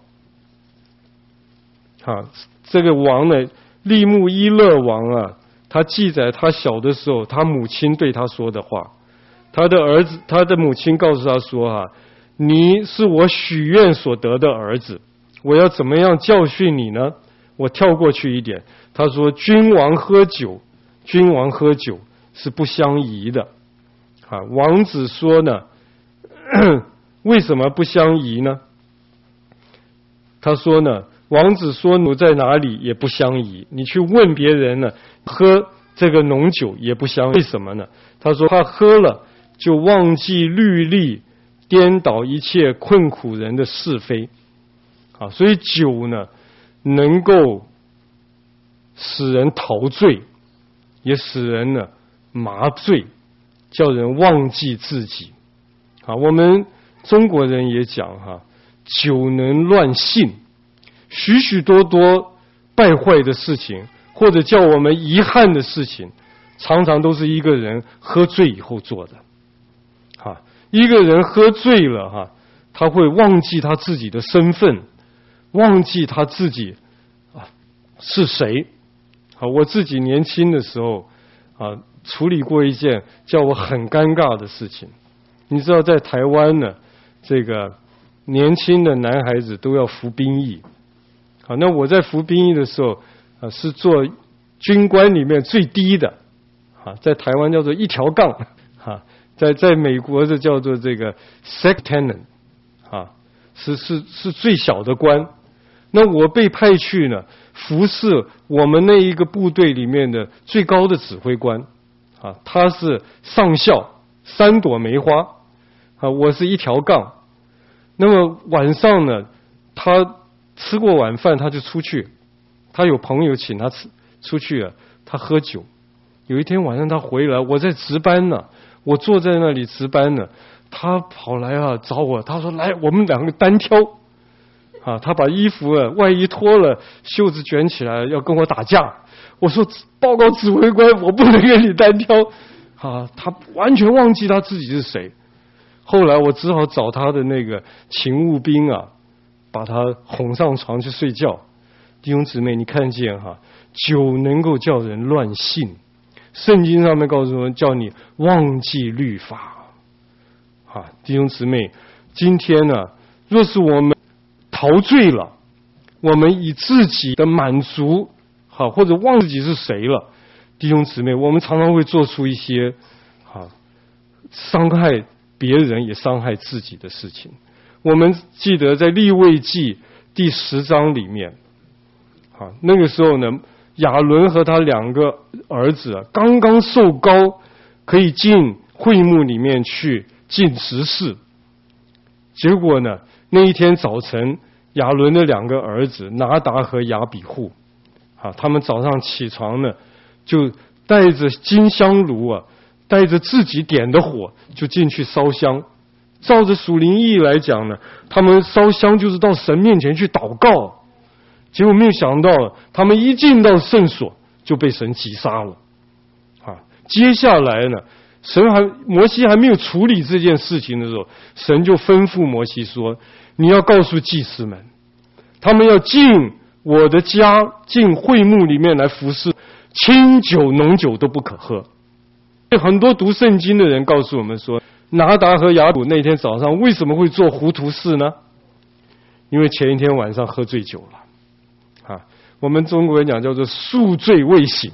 这个王呢，利木伊勒王他记载他小的时候他母亲对他说的话。他的母亲告诉他说你是我许愿所得的儿子，我要怎么样教训你呢？我跳过去一点，他说君王喝酒是不相宜的王子说呢为什么不相宜呢？他说呢，王子说奴在哪里也不相宜，你去问别人呢，喝这个浓酒也不相宜，为什么呢？他说他喝了就忘记律例，颠倒一切困苦人的是非所以酒呢能够使人陶醉，也使人呢麻醉，叫人忘记自己我们中国人也讲酒能乱性，许许多多败坏的事情或者叫我们遗憾的事情，常常都是一个人喝醉以后做的一个人喝醉了他会忘记他自己的身份，忘记他自己是谁我自己年轻的时候处理过一件叫我很尴尬的事情。你知道在台湾呢，这个年轻的男孩子都要服兵役那我在服兵役的时候是做军官里面最低的在台湾叫做一条杠在美国这叫做这个 second lieutenant是最小的官。那我被派去呢服侍我们那一个部队里面的最高的指挥官他是上校3朵梅花我是一条杠。那么晚上呢，他吃过晚饭他就出去，他有朋友请他出去他喝酒。有一天晚上他回来，我在值班呢，我坐在那里值班呢，他跑来找我，他说来我们2个单挑他把衣服外衣脱了，袖子卷起来要跟我打架。我说报告指挥官，我不能跟你单挑他完全忘记他自己是谁。后来我只好找他的那个勤务兵把他哄上床去睡觉。 弟兄姊妹，你看见哈，酒能够叫人乱性，圣经上面告诉我们，叫你忘记律法。弟兄姊妹，今天呢，若是我们陶醉了，我们以自己的满足或者忘自己是谁了，弟兄姊妹，我们常常会做出一些伤害别人也伤害自己的事情。我们记得在利未记第10章里面，那个时候呢，亚伦和他2个儿子刚刚受膏，可以进会幕里面去进执事。结果呢，那一天早晨，亚伦的2个儿子拿达和亚比户，他们早上起床呢，就带着金香炉带着自己点的火，就进去烧香。照着属灵意义来讲呢，他们烧香就是到神面前去祷告。结果没有想到，他们一进到圣所就被神击杀了。接下来呢，摩西还没有处理这件事情的时候，神就吩咐摩西说：“你要告诉祭司们，他们要进我的家，进会幕里面来服侍，清酒浓酒都不可喝。”很多读圣经的人告诉我们说，拿达和亚比那天早上为什么会做糊涂事呢？因为前一天晚上喝醉酒了。我们中国人讲叫做宿醉未醒。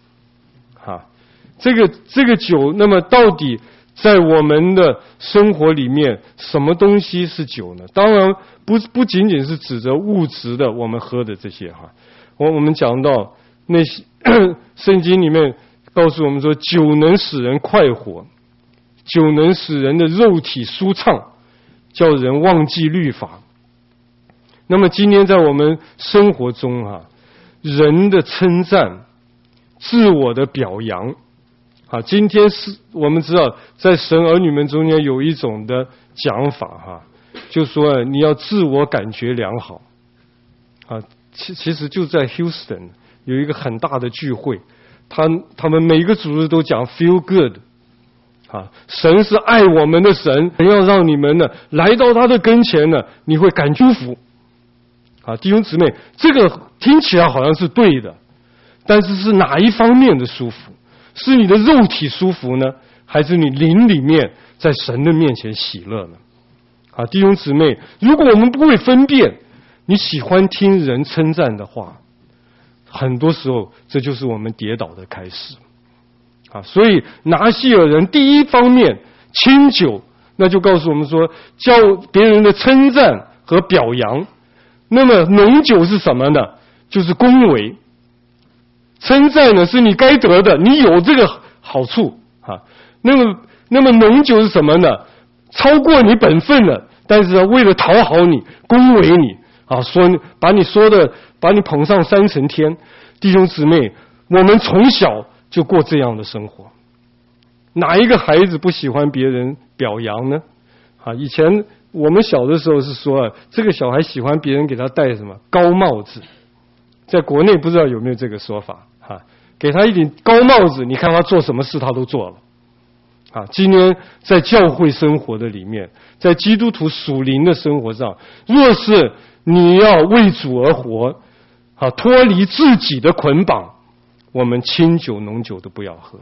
这个酒，那么到底在我们的生活里面，什么东西是酒呢？当然不仅仅是指着物质的我们喝的这些我们讲到那些圣经里面告诉我们说，酒能使人快活，酒能使人的肉体舒畅，叫人忘记律法。那么今天在我们生活中人的称赞，自我的表扬今天是我们知道在神儿女们中间有一种的讲法就说你要自我感觉良好其实就在 Houston 有一个很大的聚会，他们每个组织都讲 feel good神是爱我们的神，要让你们呢来到他的跟前呢，你会感舒服弟兄姊妹，这个听起来好像是对的，但是是哪一方面的舒服？是你的肉体舒服呢，还是你灵里面在神的面前喜乐呢？弟兄姊妹，如果我们不会分辨，你喜欢听人称赞的话，很多时候这就是我们跌倒的开始所以拿细尔人第一方面清酒，那就告诉我们说，叫别人的称赞和表扬。那么浓酒是什么呢？就是恭维。称赞呢是你该得的，你有这个好处那么浓酒是什么呢？超过你本分了，但是为了讨好你，恭维你说把你捧上3层天。弟兄姊妹，我们从小就过这样的生活，哪一个孩子不喜欢别人表扬呢？以前我们小的时候是说这个小孩喜欢别人给他戴什么高帽子，在国内不知道有没有这个说法给他一顶高帽子，你看他做什么事他都做了今天在教会生活的里面，在基督徒属灵的生活上，若是你要为主而活脱离自己的捆绑，我们清酒浓酒都不要喝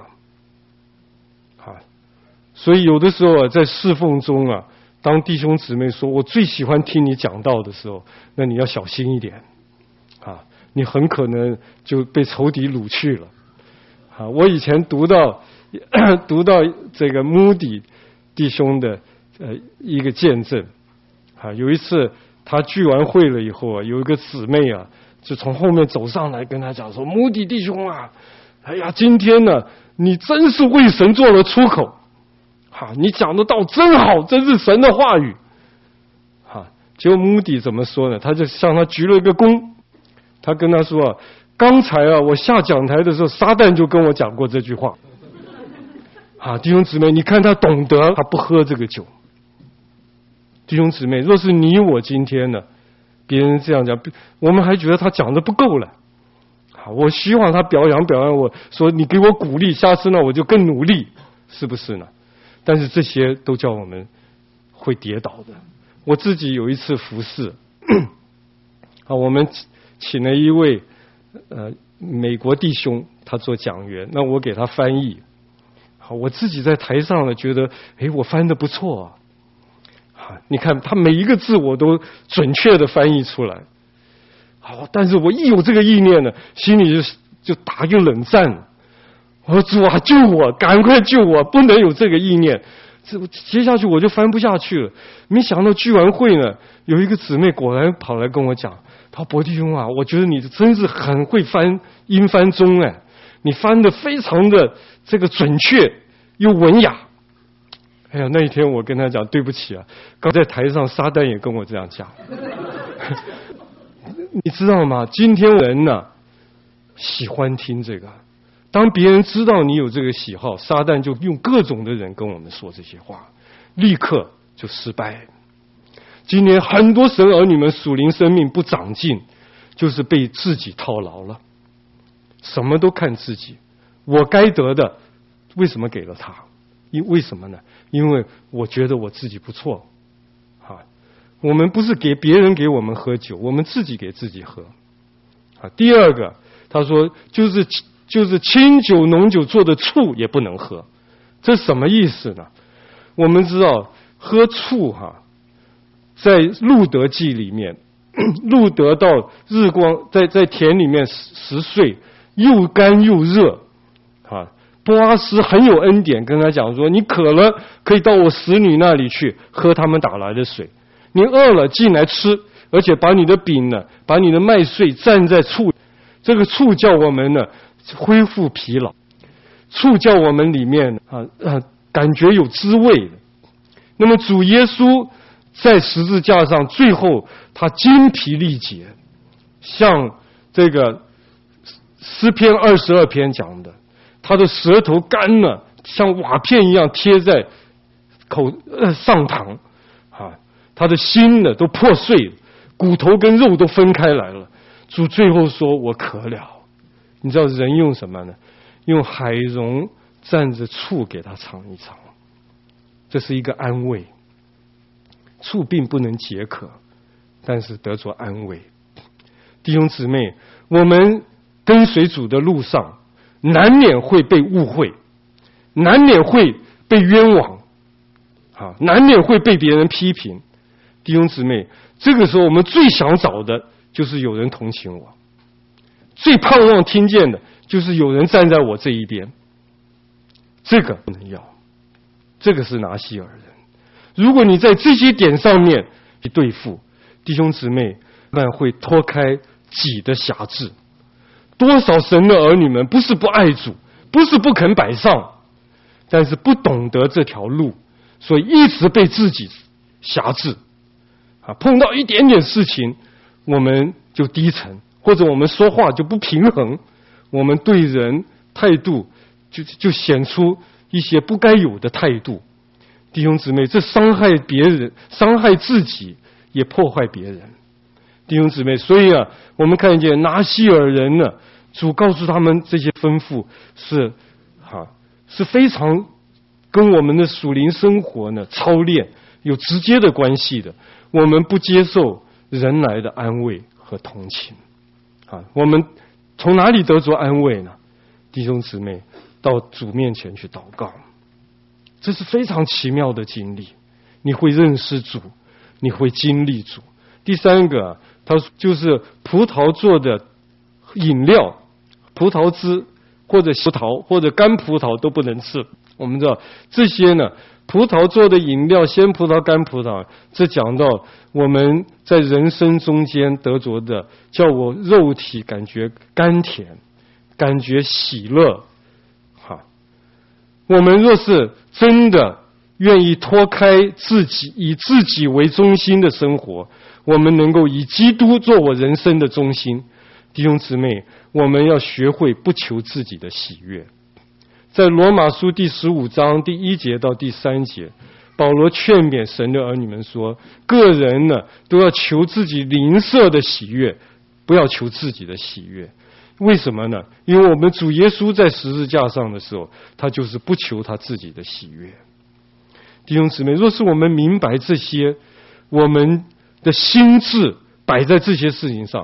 所以有的时候在侍奉中当弟兄姊妹说我最喜欢听你讲道的时候，那你要小心一点你很可能就被仇敌掳去了我以前读到这个穆迪弟兄的一个见证有一次他聚完会了以后有一个姊妹就从后面走上来跟他讲说，穆迪弟兄哎呀，今天呢你真是为神做了出口你讲的道真好，真是神的话语结果穆迪怎么说呢？他就向他鞠了一个躬，他跟他说刚才我下讲台的时候，撒旦就跟我讲过这句话弟兄姊妹，你看他懂得，他不喝这个酒。弟兄姊妹，若是你我今天呢，别人这样讲，我们还觉得他讲的不够了我希望他表扬我，说你给我鼓励，下次呢我就更努力，是不是呢？但是这些都叫我们会跌倒的。我自己有一次服侍我们请了一位美国弟兄，他做讲员，那我给他翻译。好，我自己在台上呢，觉得我翻得不错啊。你看他每一个字我都准确的翻译出来。好，但是我一有这个意念呢，心里就打一个冷战。我说主啊，救我，赶快救我，不能有这个意念。接下去我就翻不下去了。没想到聚完会呢，有一个姊妹果然跑来跟我讲，她说伯弟兄啊，我觉得你真是很会翻英翻中你翻得非常的这个准确又文雅。哎呀，那一天我跟他讲对不起啊，刚在台上撒旦也跟我这样讲。你知道吗？今天人呢喜欢听这个。当别人知道你有这个喜好，撒旦就用各种的人跟我们说这些话，立刻就失败。今天很多神儿女们属灵生命不长进，就是被自己套牢了，什么都看自己。我该得的，为什么给了他？为什么呢？因为我觉得我自己不错。我们不是给别人给我们喝酒，我们自己给自己喝。第二个，他说就是清酒浓酒做的醋也不能喝。这什么意思呢？我们知道喝醋在路德记里面，路德到日光在田里面10岁，又干又热波阿斯很有恩典，跟他讲说，你渴了可以到我使女那里去喝他们打来的水，你饿了进来吃，而且把你的饼呢，把你的麦穗蘸在醋，这个醋叫我们呢恢复疲劳，醋叫我们里面感觉有滋味。那么主耶稣在十字架上最后他精疲力竭，像这个诗篇22篇讲的，他的舌头干了，像瓦片一样贴在上膛他的心呢都破碎了，骨头跟肉都分开来了。主最后说我渴了。你知道人用什么呢？用海蓉蘸着醋给他尝一尝，这是一个安慰。醋并不能解渴，但是得着安慰。弟兄姊妹，我们跟随主的路上，难免会被误会，难免会被冤枉难免会被别人批评。弟兄姊妹，这个时候我们最想找的就是有人同情我，最盼望听见的就是有人站在我这一边。这个不能要，这个是拿西尔人。如果你在这些点上面去对付弟兄姊妹，那会脱开己的辖制。多少神的儿女们不是不爱主，不是不肯摆上，但是不懂得这条路，所以一直被自己辖制碰到一点点事情我们就低沉，或者我们说话就不平衡，我们对人态度就显出一些不该有的态度。弟兄姊妹，这伤害别人，伤害自己，也破坏别人。弟兄姊妹，所以我们看见拿西尔人呢，主告诉他们这些吩咐是非常跟我们的属灵生活呢操练有直接的关系的。我们不接受人来的安慰和同情我们从哪里得着安慰呢？弟兄姊妹，到主面前去祷告，这是非常奇妙的经历。你会认识主，你会经历主。第三个，它就是葡萄做的饮料，葡萄汁或者葡萄或者干葡萄都不能吃。我们知道这些呢，葡萄做的饮料，鲜葡萄、干葡萄，这讲到我们在人生中间得着的，叫我肉体感觉甘甜，感觉喜乐。我们若是真的愿意脱开自己，以自己为中心的生活，我们能够以基督做我人生的中心。弟兄姊妹，我们要学会不求自己的喜悦。在罗马书第15章第1节到第3节，保罗劝勉神的儿女们说，个人呢都要求自己邻舍的喜悦，不要求自己的喜悦。为什么呢？因为我们主耶稣在十字架上的时候，他就是不求他自己的喜悦。弟兄姊妹，若是我们明白这些，我们的心智摆在这些事情上，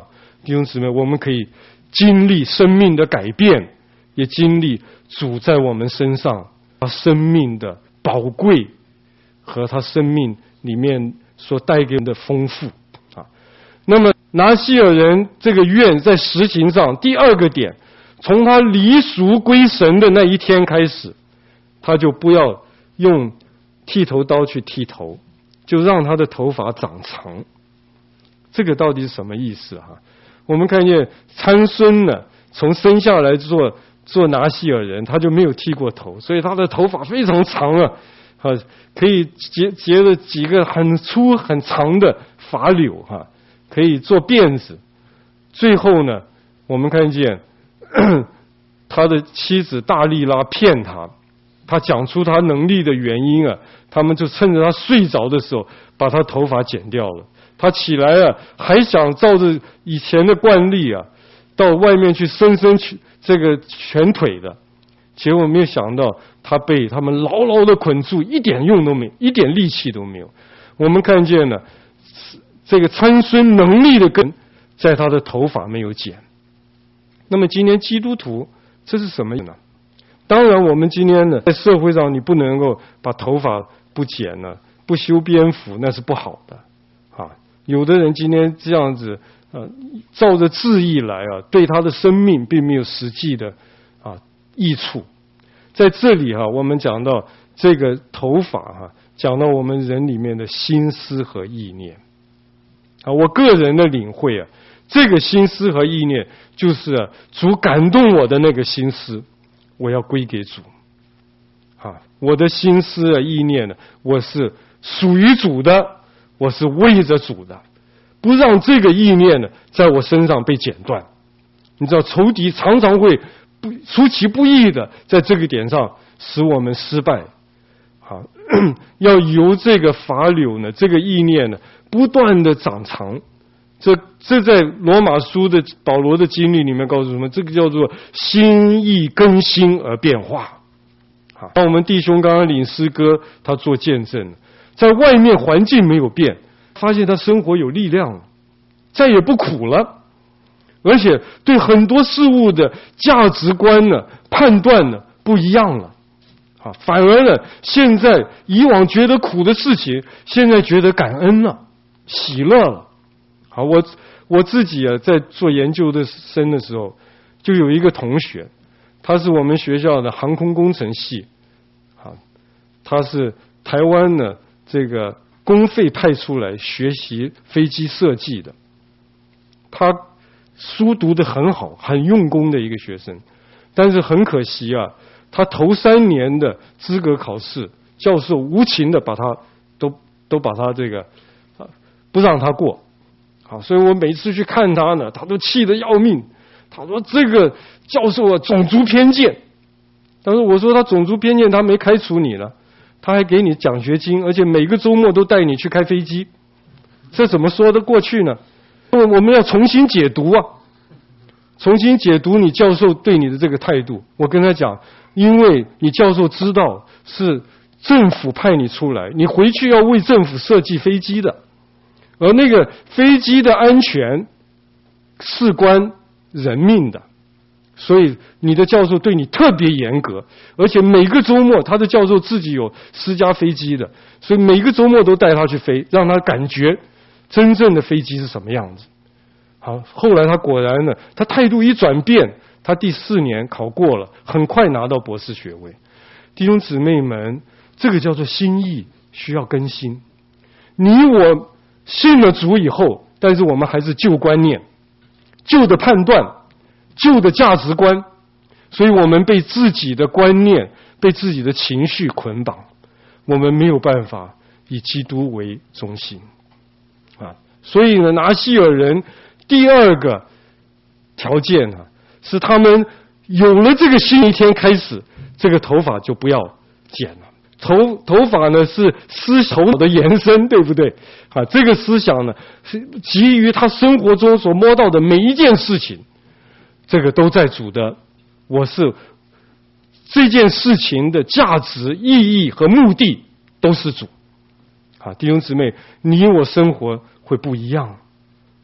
弟兄姊妹，我们可以经历生命的改变，也经历主在我们身上他生命的宝贵和他生命里面所带给人的丰富啊。那么拿西尔人这个愿在实行上，第二个点，从他离俗归神的那一天开始，他就不要用剃头刀去剃头，就让他的头发长长。这个到底是什么意思哈？我们看见参孙呢，从生下来做拿西尔人，他就没有剃过头，所以他的头发非常长啊，可以结了几个很粗很长的发绺哈，可以做辫子。最后呢，我们看见他的妻子大利拉骗他讲出他能力的原因啊，他们就趁着他睡着的时候把他头发剪掉了。他起来啊，还想照着以前的惯例啊，到外面去伸这个拳腿的，结果没有想到他被他们牢牢的捆住，一点用都没有，一点力气都没有。我们看见了这个参孙能力的根在他的头发没有剪。那么今天基督徒这是什么呢？当然我们今天呢，在社会上你不能够把头发不剪呢，不修边幅，那是不好的啊。有的人今天这样子照着字义来啊，对他的生命并没有实际的益处。在这里我们讲到这个头发讲到我们人里面的心思和意念我个人的领会这个心思和意念就是主感动我的那个心思，我要归给主我的心思意念呢，我是属于主的，我是为着主的，不让这个意念呢在我身上被剪断。你知道仇敌常常会出其不意的在这个点上使我们失败要由这个法绺呢，这个意念呢不断的长长。这在罗马书的保罗的经历里面告诉我们，这个叫做心意更新而变化。当我们弟兄刚刚领诗歌，他做见证，在外面环境没有变，发现他生活有力量了，再也不苦了，而且对很多事物的价值观呢、判断呢不一样了反而呢，现在以往觉得苦的事情，现在觉得感恩了，喜乐了。我自己在做研究生的时候，就有一个同学，他是我们学校的航空工程系他是台湾的这个公费派出来学习飞机设计的，他书读得很好，很用功的一个学生，但是很可惜他头3年的资格考试，教授无情的把他都把他这个不让他过所以我每次去看他呢，他都气得要命。他说这个教授种族偏见。但是我说他种族偏见，他没开除你了，他还给你奖学金，而且每个周末都带你去开飞机，这怎么说得过去呢？我们要重新解读重新解读你教授对你的这个态度。我跟他讲，因为你教授知道是政府派你出来，你回去要为政府设计飞机的，而那个飞机的安全事关人命的，所以你的教授对你特别严格，而且每个周末他的教授自己有私家飞机的，所以每个周末都带他去飞，让他感觉真正的飞机是什么样子。后来他果然呢，他态度一转变，他第4年考过了，很快拿到博士学位。弟兄姊妹们，这个叫做心意需要更新。你我信了主以后，但是我们还是旧观念、旧的判断、旧的价值观，所以我们被自己的观念、被自己的情绪捆绑，我们没有办法以基督为中心所以呢，拿西尔人第2个条件是他们有了这个新一天开始，这个头发就不要剪了。头发呢是思头脑的延伸，对不对这个思想呢是基于他生活中所摸到的每一件事情，这个都在主的我是这件事情的价值、意义和目的都是主弟兄姊妹，你我生活会不一样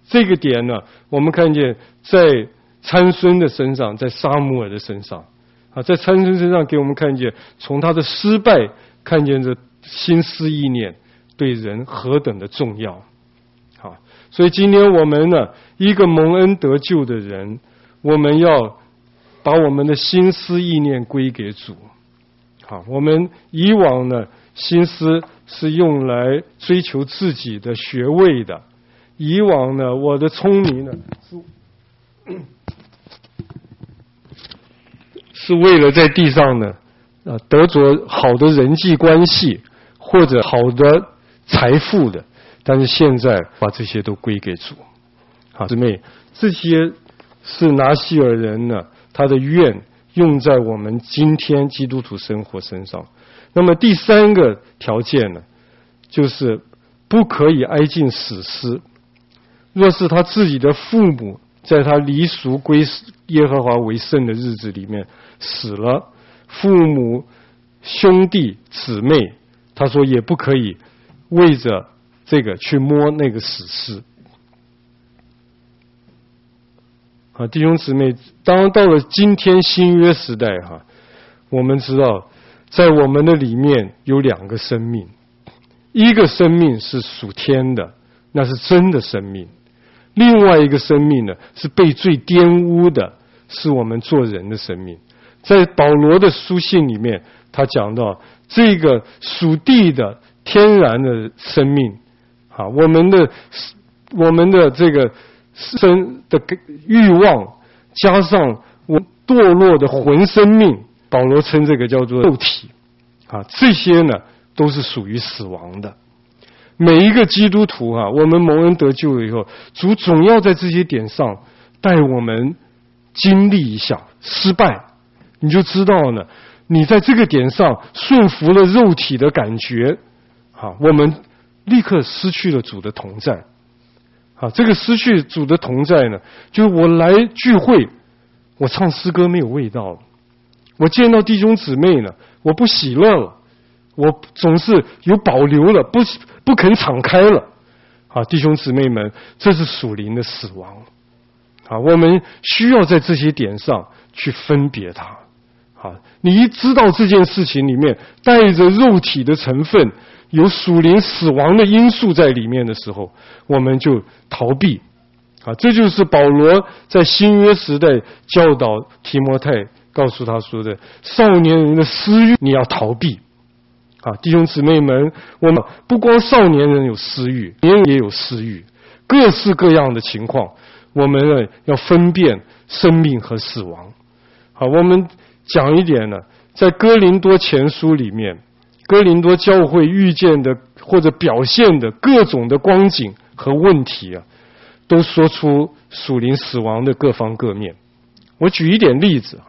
这个点呢，我们看见在参孙的身上，在撒母耳的身上，在参孙身上给我们看见，从他的失败看见这心思意念对人何等的重要。好，所以今天我们呢，一个蒙恩得救的人，我们要把我们的心思意念归给主。好，我们以往呢，心思是用来追求自己的学位的。以往呢，我的聪明呢是为了在地上呢，得着好的人际关系或者好的财富的。但是现在把这些都归给主。好，姊妹，这些是拿西尔人呢，他的愿用在我们今天基督徒生活身上。那么第三个条件呢，就是不可以挨近死尸。若是他自己的父母在他离俗归耶和华为圣的日子里面死了，父母、兄弟、姊妹，他说也不可以为着这个去摸那个死尸。弟兄姊妹，当到了今天新约时代我们知道在我们的里面有两个生命，一个生命是属天的，那是真的生命；另外一个生命呢，是被罪玷污的，是我们做人的生命。在保罗的书信里面，他讲到这个属地的天然的生命我们的这个生的欲望，加上我堕落的魂生命，保罗称这个叫做肉体这些呢都是属于死亡的。每一个基督徒我们蒙恩得救了以后，主总要在这些点上带我们经历一下失败，你就知道呢，你在这个点上顺服了肉体的感觉我们立刻失去了主的同在。这个失去主的同在呢，就是我来聚会，我唱诗歌没有味道了，我见到弟兄姊妹呢，我不喜乐了，我总是有保留了，不肯敞开了。弟兄姊妹们，这是属灵的死亡。我们需要在这些点上去分别它。你一知道这件事情里面带着肉体的成分，有属灵死亡的因素在里面的时候，我们就逃避。这就是保罗在新约时代教导提摩太，告诉他说的，少年人的私欲你要逃避。弟兄姊妹们，我们不光少年人有私欲，年人也有私欲，各式各样的情况，我们呢要分辨生命和死亡。我们讲一点呢，在哥林多前书里面，哥林多教会遇见的或者表现的各种的光景和问题都说出属灵死亡的各方各面。我举一点例子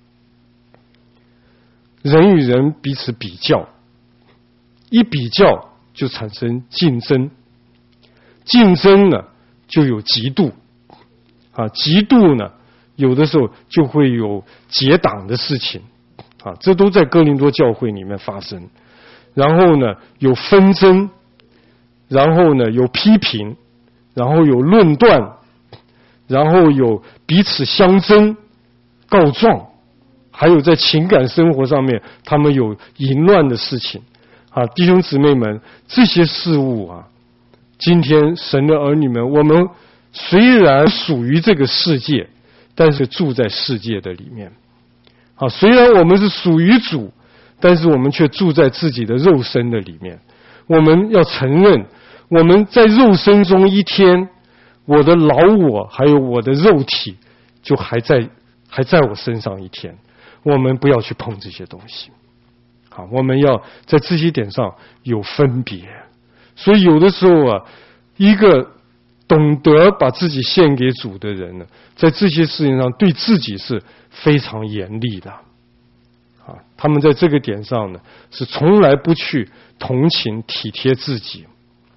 人与人彼此比较，一比较就产生竞争，竞争呢就有嫉妒嫉妒呢有的时候就会有结党的事情这都在哥林多教会里面发生。然后呢有纷争，然后呢有批评，然后有论断，然后有彼此相争告状，还有在情感生活上面他们有淫乱的事情弟兄姊妹们，这些事物今天神的儿女们，我们虽然属于这个世界，但是住在世界的里面虽然我们是属于主，但是我们却住在自己的肉身的里面。我们要承认，我们在肉身中一天，我的老我还有我的肉体就还在我身上一天，我们不要去碰这些东西我们要在这些点上有分别。所以有的时候一个懂得把自己献给主的人呢，在这些事情上对自己是非常严厉的他们在这个点上呢，是从来不去同情体贴自己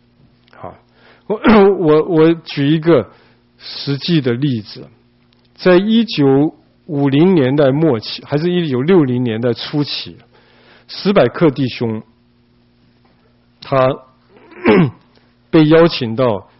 我举一个实际的例子，在1950年代末期还是1960年代初期，史百克弟兄他被邀请到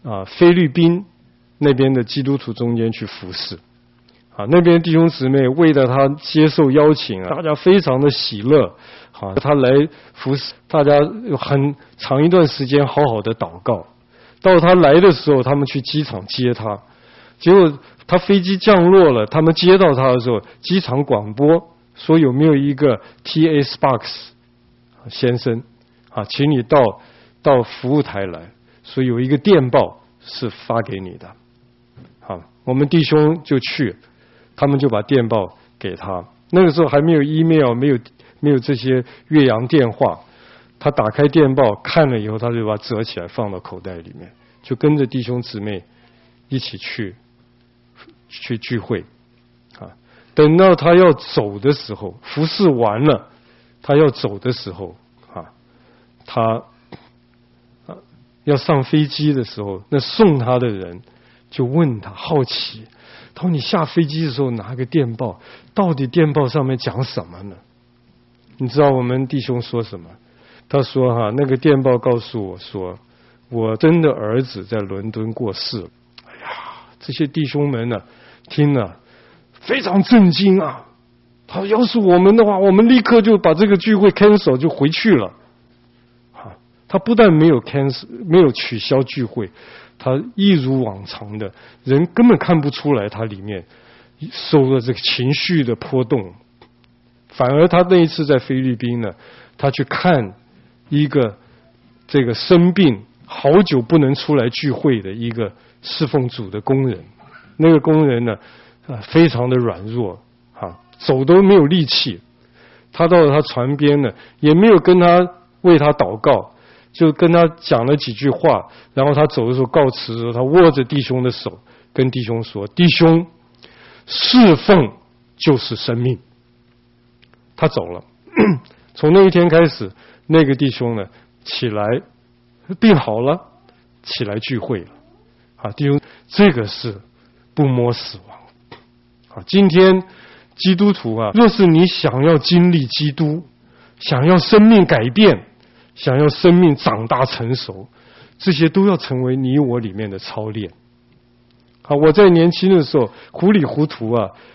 菲律宾那边的基督徒中间去服侍。那边弟兄姊妹为了他接受邀请大家非常的喜乐。他来服侍，大家有很长一段时间好好的祷告。到他来的时候，他们去机场接他，结果他飞机降落了，他们接到他的时候，机场广播说有没有一个 T.A. Sparks 先生请你到服务台来，所以有一个电报是发给你的。我们弟兄就去，他们就把电报给他。那个时候还没有 email， 没有这些越洋电话。他打开电报看了以后，他就把它折起来放到口袋里面，就跟着弟兄姊妹一起去聚会。等到他要走的时候，服侍完了，他要走的时候，他要上飞机的时候，那送他的人就问他，好奇，他说你下飞机的时候拿个电报，到底电报上面讲什么呢？你知道我们弟兄说什么？他说那个电报告诉我说，我真的儿子在伦敦过世了。哎呀，这些弟兄们呢，听了非常震惊啊！他说要是我们的话，我们立刻就把这个聚会 cancel 就回去了。他不但没有 cancel， 没有取消聚会，他一如往常的，人根本看不出来他里面受了这个情绪的波动。反而他那一次在菲律宾呢，他去看一个这个生病好久不能出来聚会的一个侍奉主的工人。那个工人呢非常的软弱走都没有力气。他到了他船边呢，也没有跟他为他祷告，就跟他讲了几句话。然后他走的时候告辞的时候，他握着弟兄的手，跟弟兄说，弟兄，侍奉就是生命。他走了。从那一天开始，那个弟兄呢起来病好了，起来聚会了。弟兄，这个是不摸死亡。今天基督徒若是你想要经历基督，想要生命改变，想要生命长大成熟，这些都要成为你我里面的操练。我在年轻的时候糊里糊涂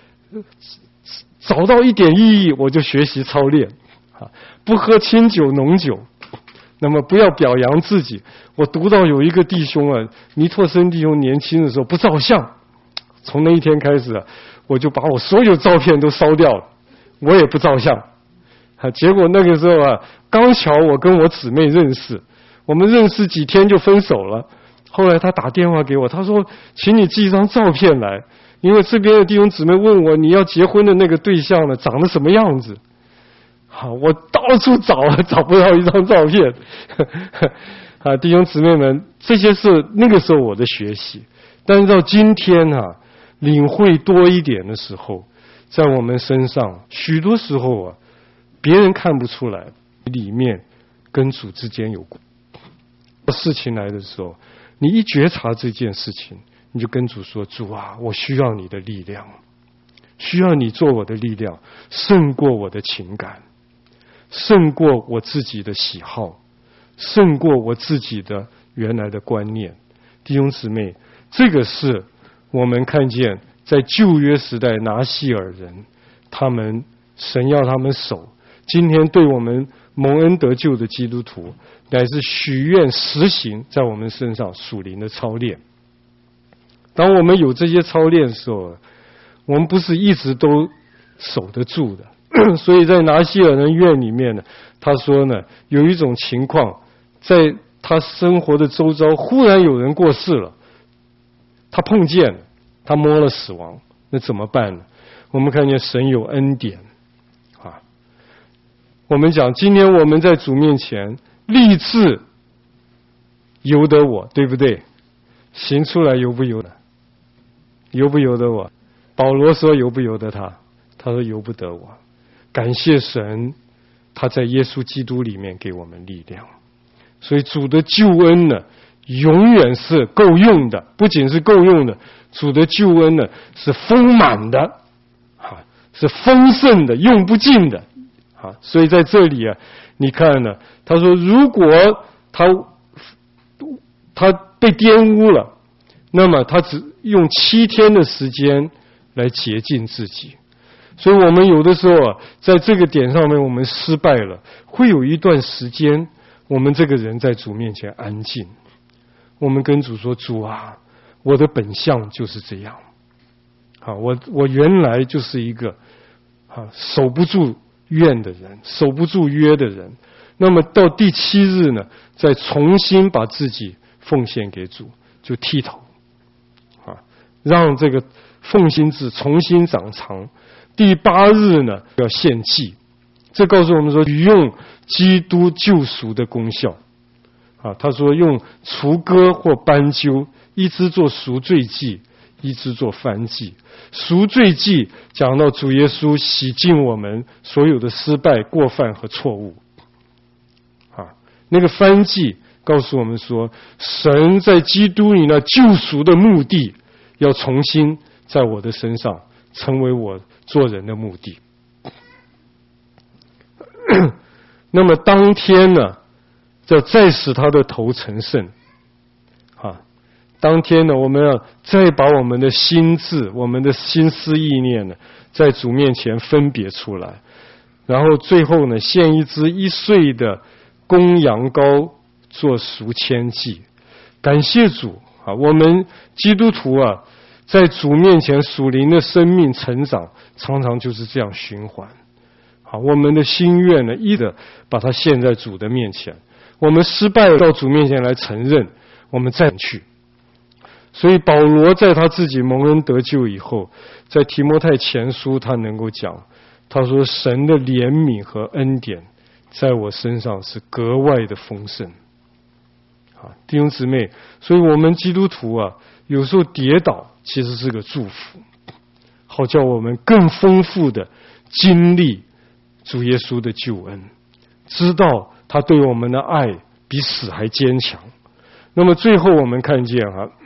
找到一点意义，我就学习操练。不喝清酒浓酒，那么不要表扬自己。我读到有一个弟兄尼托森弟兄年轻的时候不照相，从那一天开始我就把我所有照片都烧掉了，我也不照相。结果那个时候刚巧我跟我姊妹认识，我们认识几天就分手了。后来他打电话给我，他说请你寄一张照片来，因为这边的弟兄姊妹问我你要结婚的那个对象呢长得什么样子。我到处找不到一张照片。弟兄姊妹们，这些是那个时候我的学习。但是到今天领会多一点的时候，在我们身上许多时候别人看不出来，里面跟主之间有关。事情来的时候，你一觉察这件事情，你就跟主说，主我需要你的力量，需要你做我的力量，胜过我的情感，胜过我自己的喜好，胜过我自己的原来的观念。弟兄姊妹，这个是我们看见在旧约时代拿细尔人，他们神要他们守，今天对我们蒙恩得救的基督徒乃是许愿实行在我们身上属灵的操练。当我们有这些操练的时候，我们不是一直都守得住的。所以在拿西尔人院里面呢，他说呢，有一种情况，在他生活的周遭忽然有人过世了，他碰见了，他摸了死亡，那怎么办呢？我们看见神有恩典我们讲今天我们在主面前立志由得我，对不对？行出来由不由得？由不由得我？保罗说由不由得他？他说由不得我。感谢神，他在耶稣基督里面给我们力量。所以主的救恩呢，永远是够用的，不仅是够用的，主的救恩呢是丰满的是丰盛的，用不尽的所以在这里你看呢，他说如果他他被玷污了，那么他只用7天的时间来洁净自己。所以我们有的时候啊，在这个点上面我们失败了，会有一段时间我们这个人在主面前安静，我们跟主说，主啊，我的本相就是这样啊，我原来就是一个守不住愿的人，守不住约的人。那么到第7日呢，再重新把自己奉献给主，就剃头让这个奉心制重新长长。第8日呢，要献祭，这告诉我们说取用基督救赎的功效他说用雏鸽或斑鸠，一只做赎罪祭，一只做燔祭。赎罪祭讲到主耶稣洗净我们所有的失败、过犯和错误那个燔祭告诉我们说，神在基督里呢救赎的目的要重新在我的身上成为我做人的目的。那么当天呢，再使他的头成圣当天呢，我们要再把我们的心智、我们的心思意念呢，在主面前分别出来，然后最后呢，献一只1岁的公羊羔做赎愆祭。感谢主我们基督徒在主面前属灵的生命成长，常常就是这样循环我们的心愿呢，一的把它献在主的面前，我们失败了到主面前来承认，我们再去。所以保罗在他自己蒙恩得救以后，在提摩太前书他能够讲，他说神的怜悯和恩典在我身上是格外的丰盛弟兄姊妹，所以我们基督徒有时候跌倒其实是个祝福，好叫我们更丰富的经历主耶稣的救恩，知道他对我们的爱比死还坚强。那么最后我们看见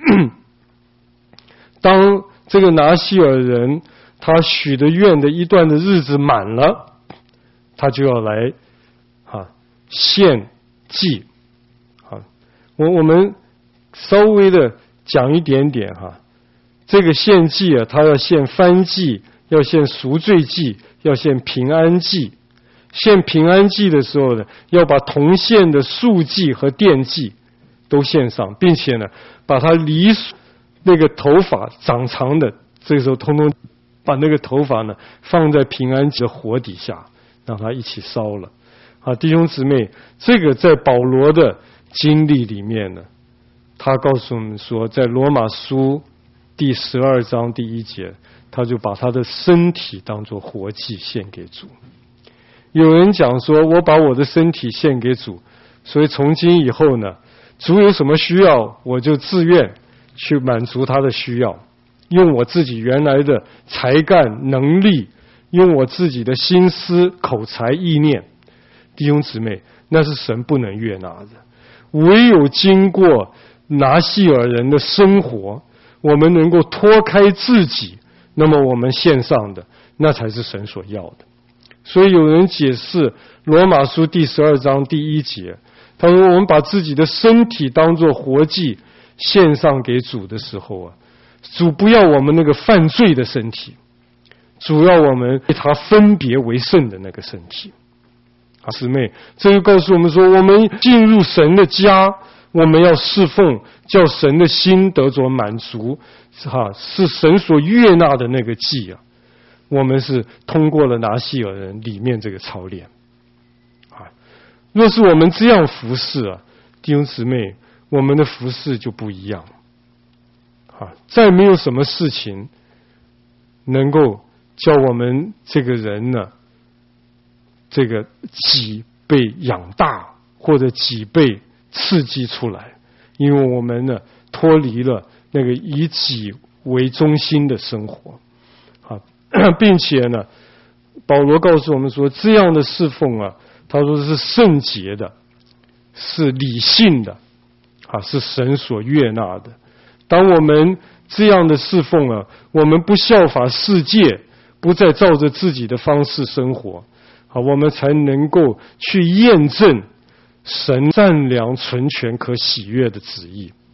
当这个拿西尔人他许的愿的一段的日子满了，他就要来献祭我们稍微的讲一点点这个献祭他要献燔祭，要献赎罪祭，要献平安祭。献平安祭的时候呢，要把同献的素祭和奠祭都献上，并且呢，把他那个头发长长的，这个时候通通把那个头发呢放在平安祭的火底下，让它一起烧了弟兄姊妹，这个在保罗的经历里面呢，他告诉我们说，在罗马书第12章第1节，他就把他的身体当作活祭献给主。有人讲说，我把我的身体献给主，所以从今以后呢，主有什么需要，我就自愿去满足他的需要，用我自己原来的才干能力，用我自己的心思口才意念。弟兄姊妹，那是神不能悦纳的。唯有经过拿西尔人的生活，我们能够脱开自己，那么我们献上的那才是神所要的。所以有人解释罗马书第12章第1节，他说我们把自己的身体当作活祭献上给主的时候主不要我们那个犯罪的身体，主要我们被他分别为圣的那个身体姊妹，这就告诉我们说，我们进入神的家，我们要侍奉，叫神的心得着满足是神所悦纳的那个祭我们是通过了拿西尔人里面这个操练若是我们这样服侍弟兄姊妹，我们的服侍就不一样再没有什么事情能够叫我们这个人呢，这个己被养大，或者己被刺激出来，因为我们呢脱离了那个以己为中心的生活并且呢，保罗告诉我们说，这样的侍奉他说是圣洁的，是理性的是神所悦纳的。当我们这样的侍奉我们不效法世界，不再照着自己的方式生活我们才能够去验证神善良纯全可喜悦的旨意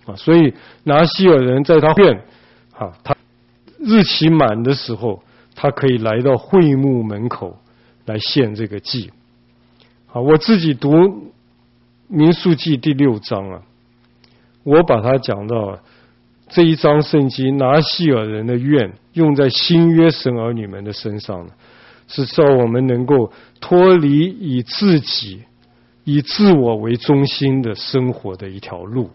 所以拿西尔人在他愿他日期满的时候，他可以来到会幕门口来献这个祭。我自己读民数记第6章我把它讲到这一章圣经拿西尔人的愿用在新约神儿女们的身上是叫我们能够脱离以自己以自我为中心的生活的一条路。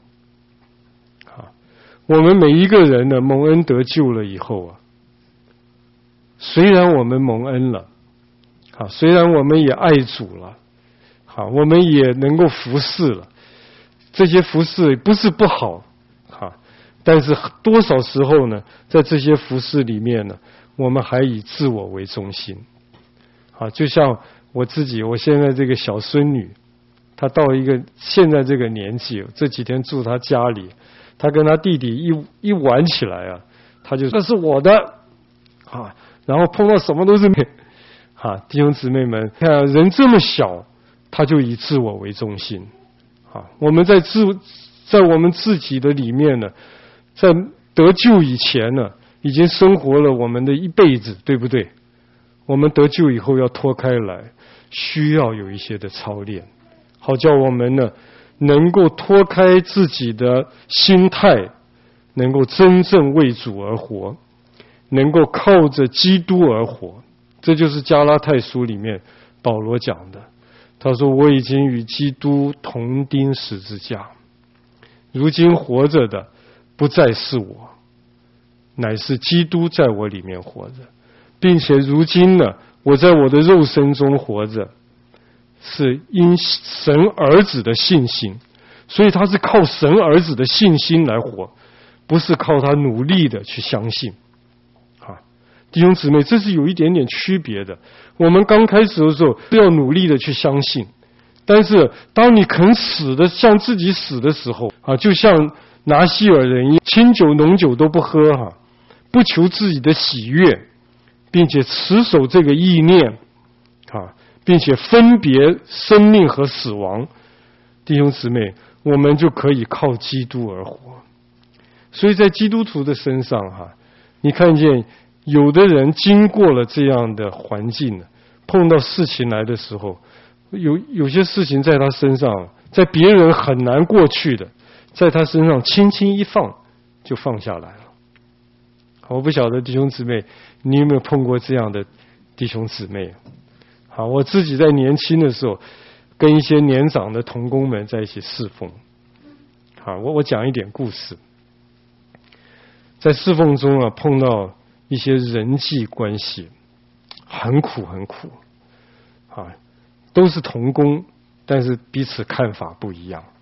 我们每一个人呢，蒙恩得救了以后虽然我们蒙恩了虽然我们也爱主了我们也能够服侍了，这些服侍不是不好但是多少时候呢，在这些服侍里面呢，我们还以自我为中心就像我自己，我现在这个小孙女，她到一个现在这个年纪，这几天住她家里，她跟她弟弟一玩起来她就那是我的然后碰到什么都是弟兄姊妹们，看人这么小，他就以自我为中心我们在我们自己的里面呢，在得救以前呢，已经生活了我们的一辈子，对不对？我们得救以后要脱开来，需要有一些的操练，好叫我们呢能够脱开自己的心态，能够真正为主而活，能够靠着基督而活。这就是加拉太书里面保罗讲的，他说我已经与基督同钉十字架，如今活着的不再是我，乃是基督在我里面活着，并且如今呢，我在我的肉身中活着，是因神儿子的信心。所以他是靠神儿子的信心来活，不是靠他努力的去相信弟兄姊妹，这是有一点点区别的。我们刚开始的时候要努力的去相信，但是当你肯死的像自己死的时候就像拿西尔人一样，清酒浓酒都不喝不求自己的喜悦，并且持守这个意念并且分别生命和死亡，弟兄姊妹，我们就可以靠基督而活。所以在基督徒的身上你看见有的人经过了这样的环境碰到事情来的时候，有些事情在他身上，在别人很难过去的，在他身上轻轻一放就放下来了。我不晓得弟兄姊妹你有没有碰过这样的弟兄姊妹我自己在年轻的时候跟一些年长的同工们在一起侍奉我讲一点故事。在侍奉中碰到一些人际关系很苦很苦都是同工，但是彼此看法不一样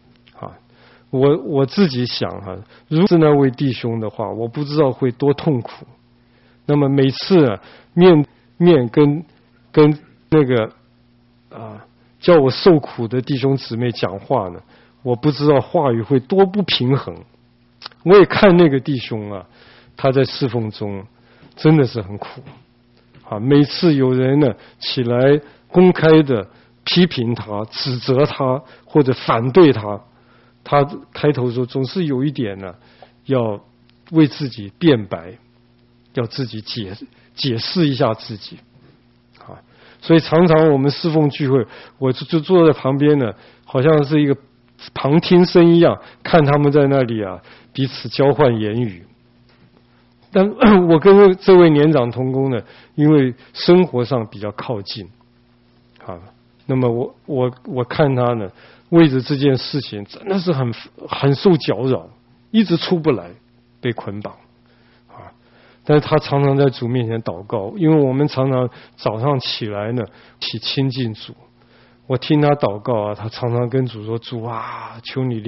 我自己想如果是那位弟兄的话，我不知道会多痛苦。那么每次面跟那个叫我受苦的弟兄姊妹讲话呢，我不知道话语会多不平衡。我也看那个弟兄他在侍奉中真的是很苦每次有人呢起来公开的批评他、指责他或者反对他，他开头说总是有一点呢要为自己辩白，要自己解释一下自己所以常常我们侍奉聚会，我就坐在旁边呢，好像是一个旁听生一样，看他们在那里彼此交换言语。但我跟这位年长同工呢，因为生活上比较靠近那么我看他呢为着这件事情真的是很受搅扰，一直出不来，被捆绑但是他常常在主面前祷告，因为我们常常早上起来呢起亲近主，我听他祷告他常常跟主说，主求你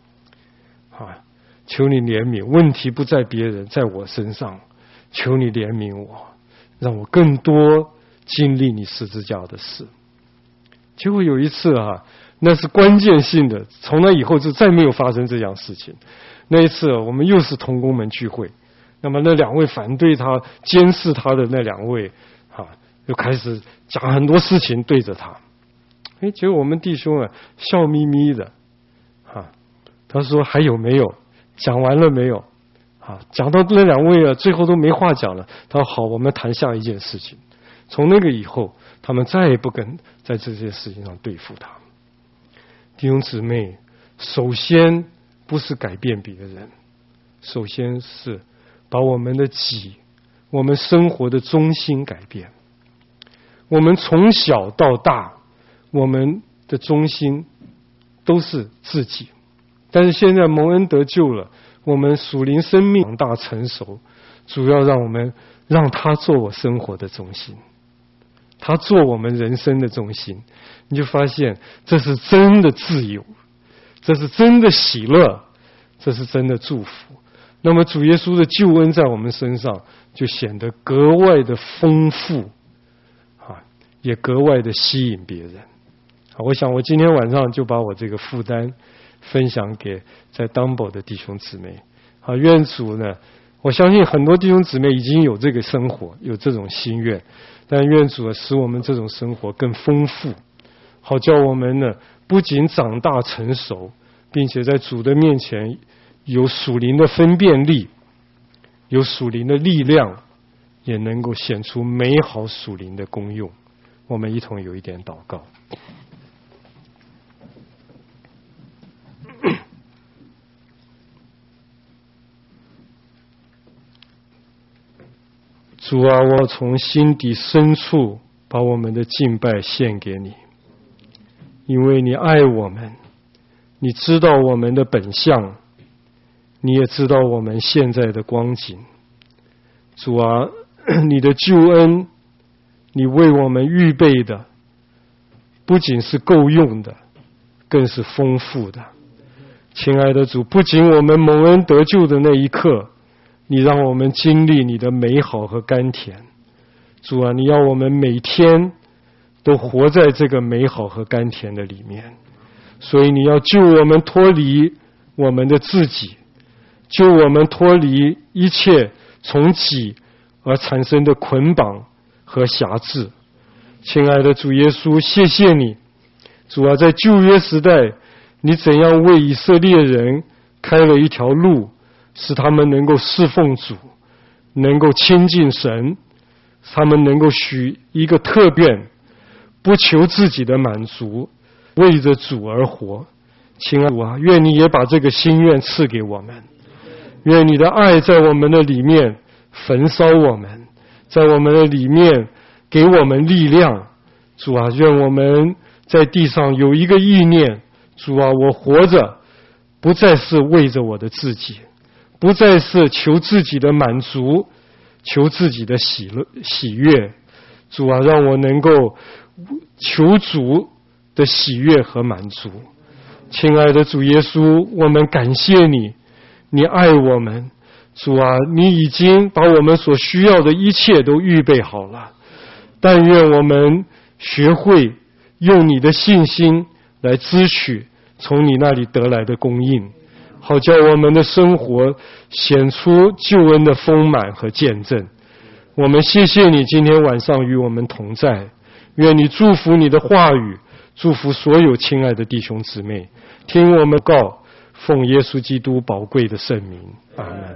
求你怜悯，问题不在别人，在我身上，求你怜悯我，让我更多经历你十字架的事。结果有一次那是关键性的，从那以后就再没有发生这样事情。那一次我们又是同工们聚会，那么那两位反对他、监视他的那两位又开始讲很多事情对着他。结果我们弟兄笑眯眯的他说还有没有？讲完了没有？讲到那两位最后都没话讲了。他说好，我们谈下一件事情。从那个以后，他们再也不跟在这些事情上对付他。弟兄姊妹，首先不是改变别人，首先是把我们的己，我们生活的中心改变。我们从小到大，我们的中心都是自己，但是现在蒙恩得救了，我们属灵生命长大成熟，主要让他做我生活的中心，他做我们人生的中心，你就发现这是真的自由，这是真的喜乐，这是真的祝福。那么主耶稣的救恩在我们身上就显得格外的丰富，也格外的吸引别人。我想我今天晚上就把我这个负担分享给在当宝的弟兄姊妹。愿主呢，我相信很多弟兄姊妹已经有这个生活，有这种心愿，但愿主使我们这种生活更丰富，好叫我们呢不仅长大成熟，并且在主的面前有属灵的分辨力，有属灵的力量，也能够显出美好属灵的功用。我们一同有一点祷告。主啊，我从心底深处把我们的敬拜献给你，因为你爱我们，你知道我们的本相，你也知道我们现在的光景。主啊，你的救恩，你为我们预备的不仅是够用的，更是丰富的。亲爱的主，不仅我们蒙恩得救的那一刻，你让我们经历你的美好和甘甜。主啊，你要我们每天都活在这个美好和甘甜的里面。所以你要救我们脱离我们的自己，救我们脱离一切从己而产生的捆绑和辖制。亲爱的主耶稣，谢谢你。主啊，在旧约时代，你怎样为以色列人开了一条路，使他们能够侍奉主，能够亲近神，他们能够许一个特愿，不求自己的满足，为着主而活。亲爱的主啊，愿你也把这个心愿赐给我们，愿你的爱在我们的里面焚烧我们，在我们的里面给我们力量。主啊，愿我们在地上有一个意念，主啊，我活着不再是为着我的自己，不再是求自己的满足，求自己的喜悦。主啊，让我能够求主的喜悦和满足。亲爱的主耶稣，我们感谢你，你爱我们。主啊，你已经把我们所需要的一切都预备好了，但愿我们学会用你的信心来支取从你那里得来的供应，好叫我们的生活显出救恩的丰满和见证。我们谢谢你今天晚上与我们同在，愿你祝福你的话语，祝福所有亲爱的弟兄姊妹，听我们告，奉耶稣基督宝贵的圣名，阿们。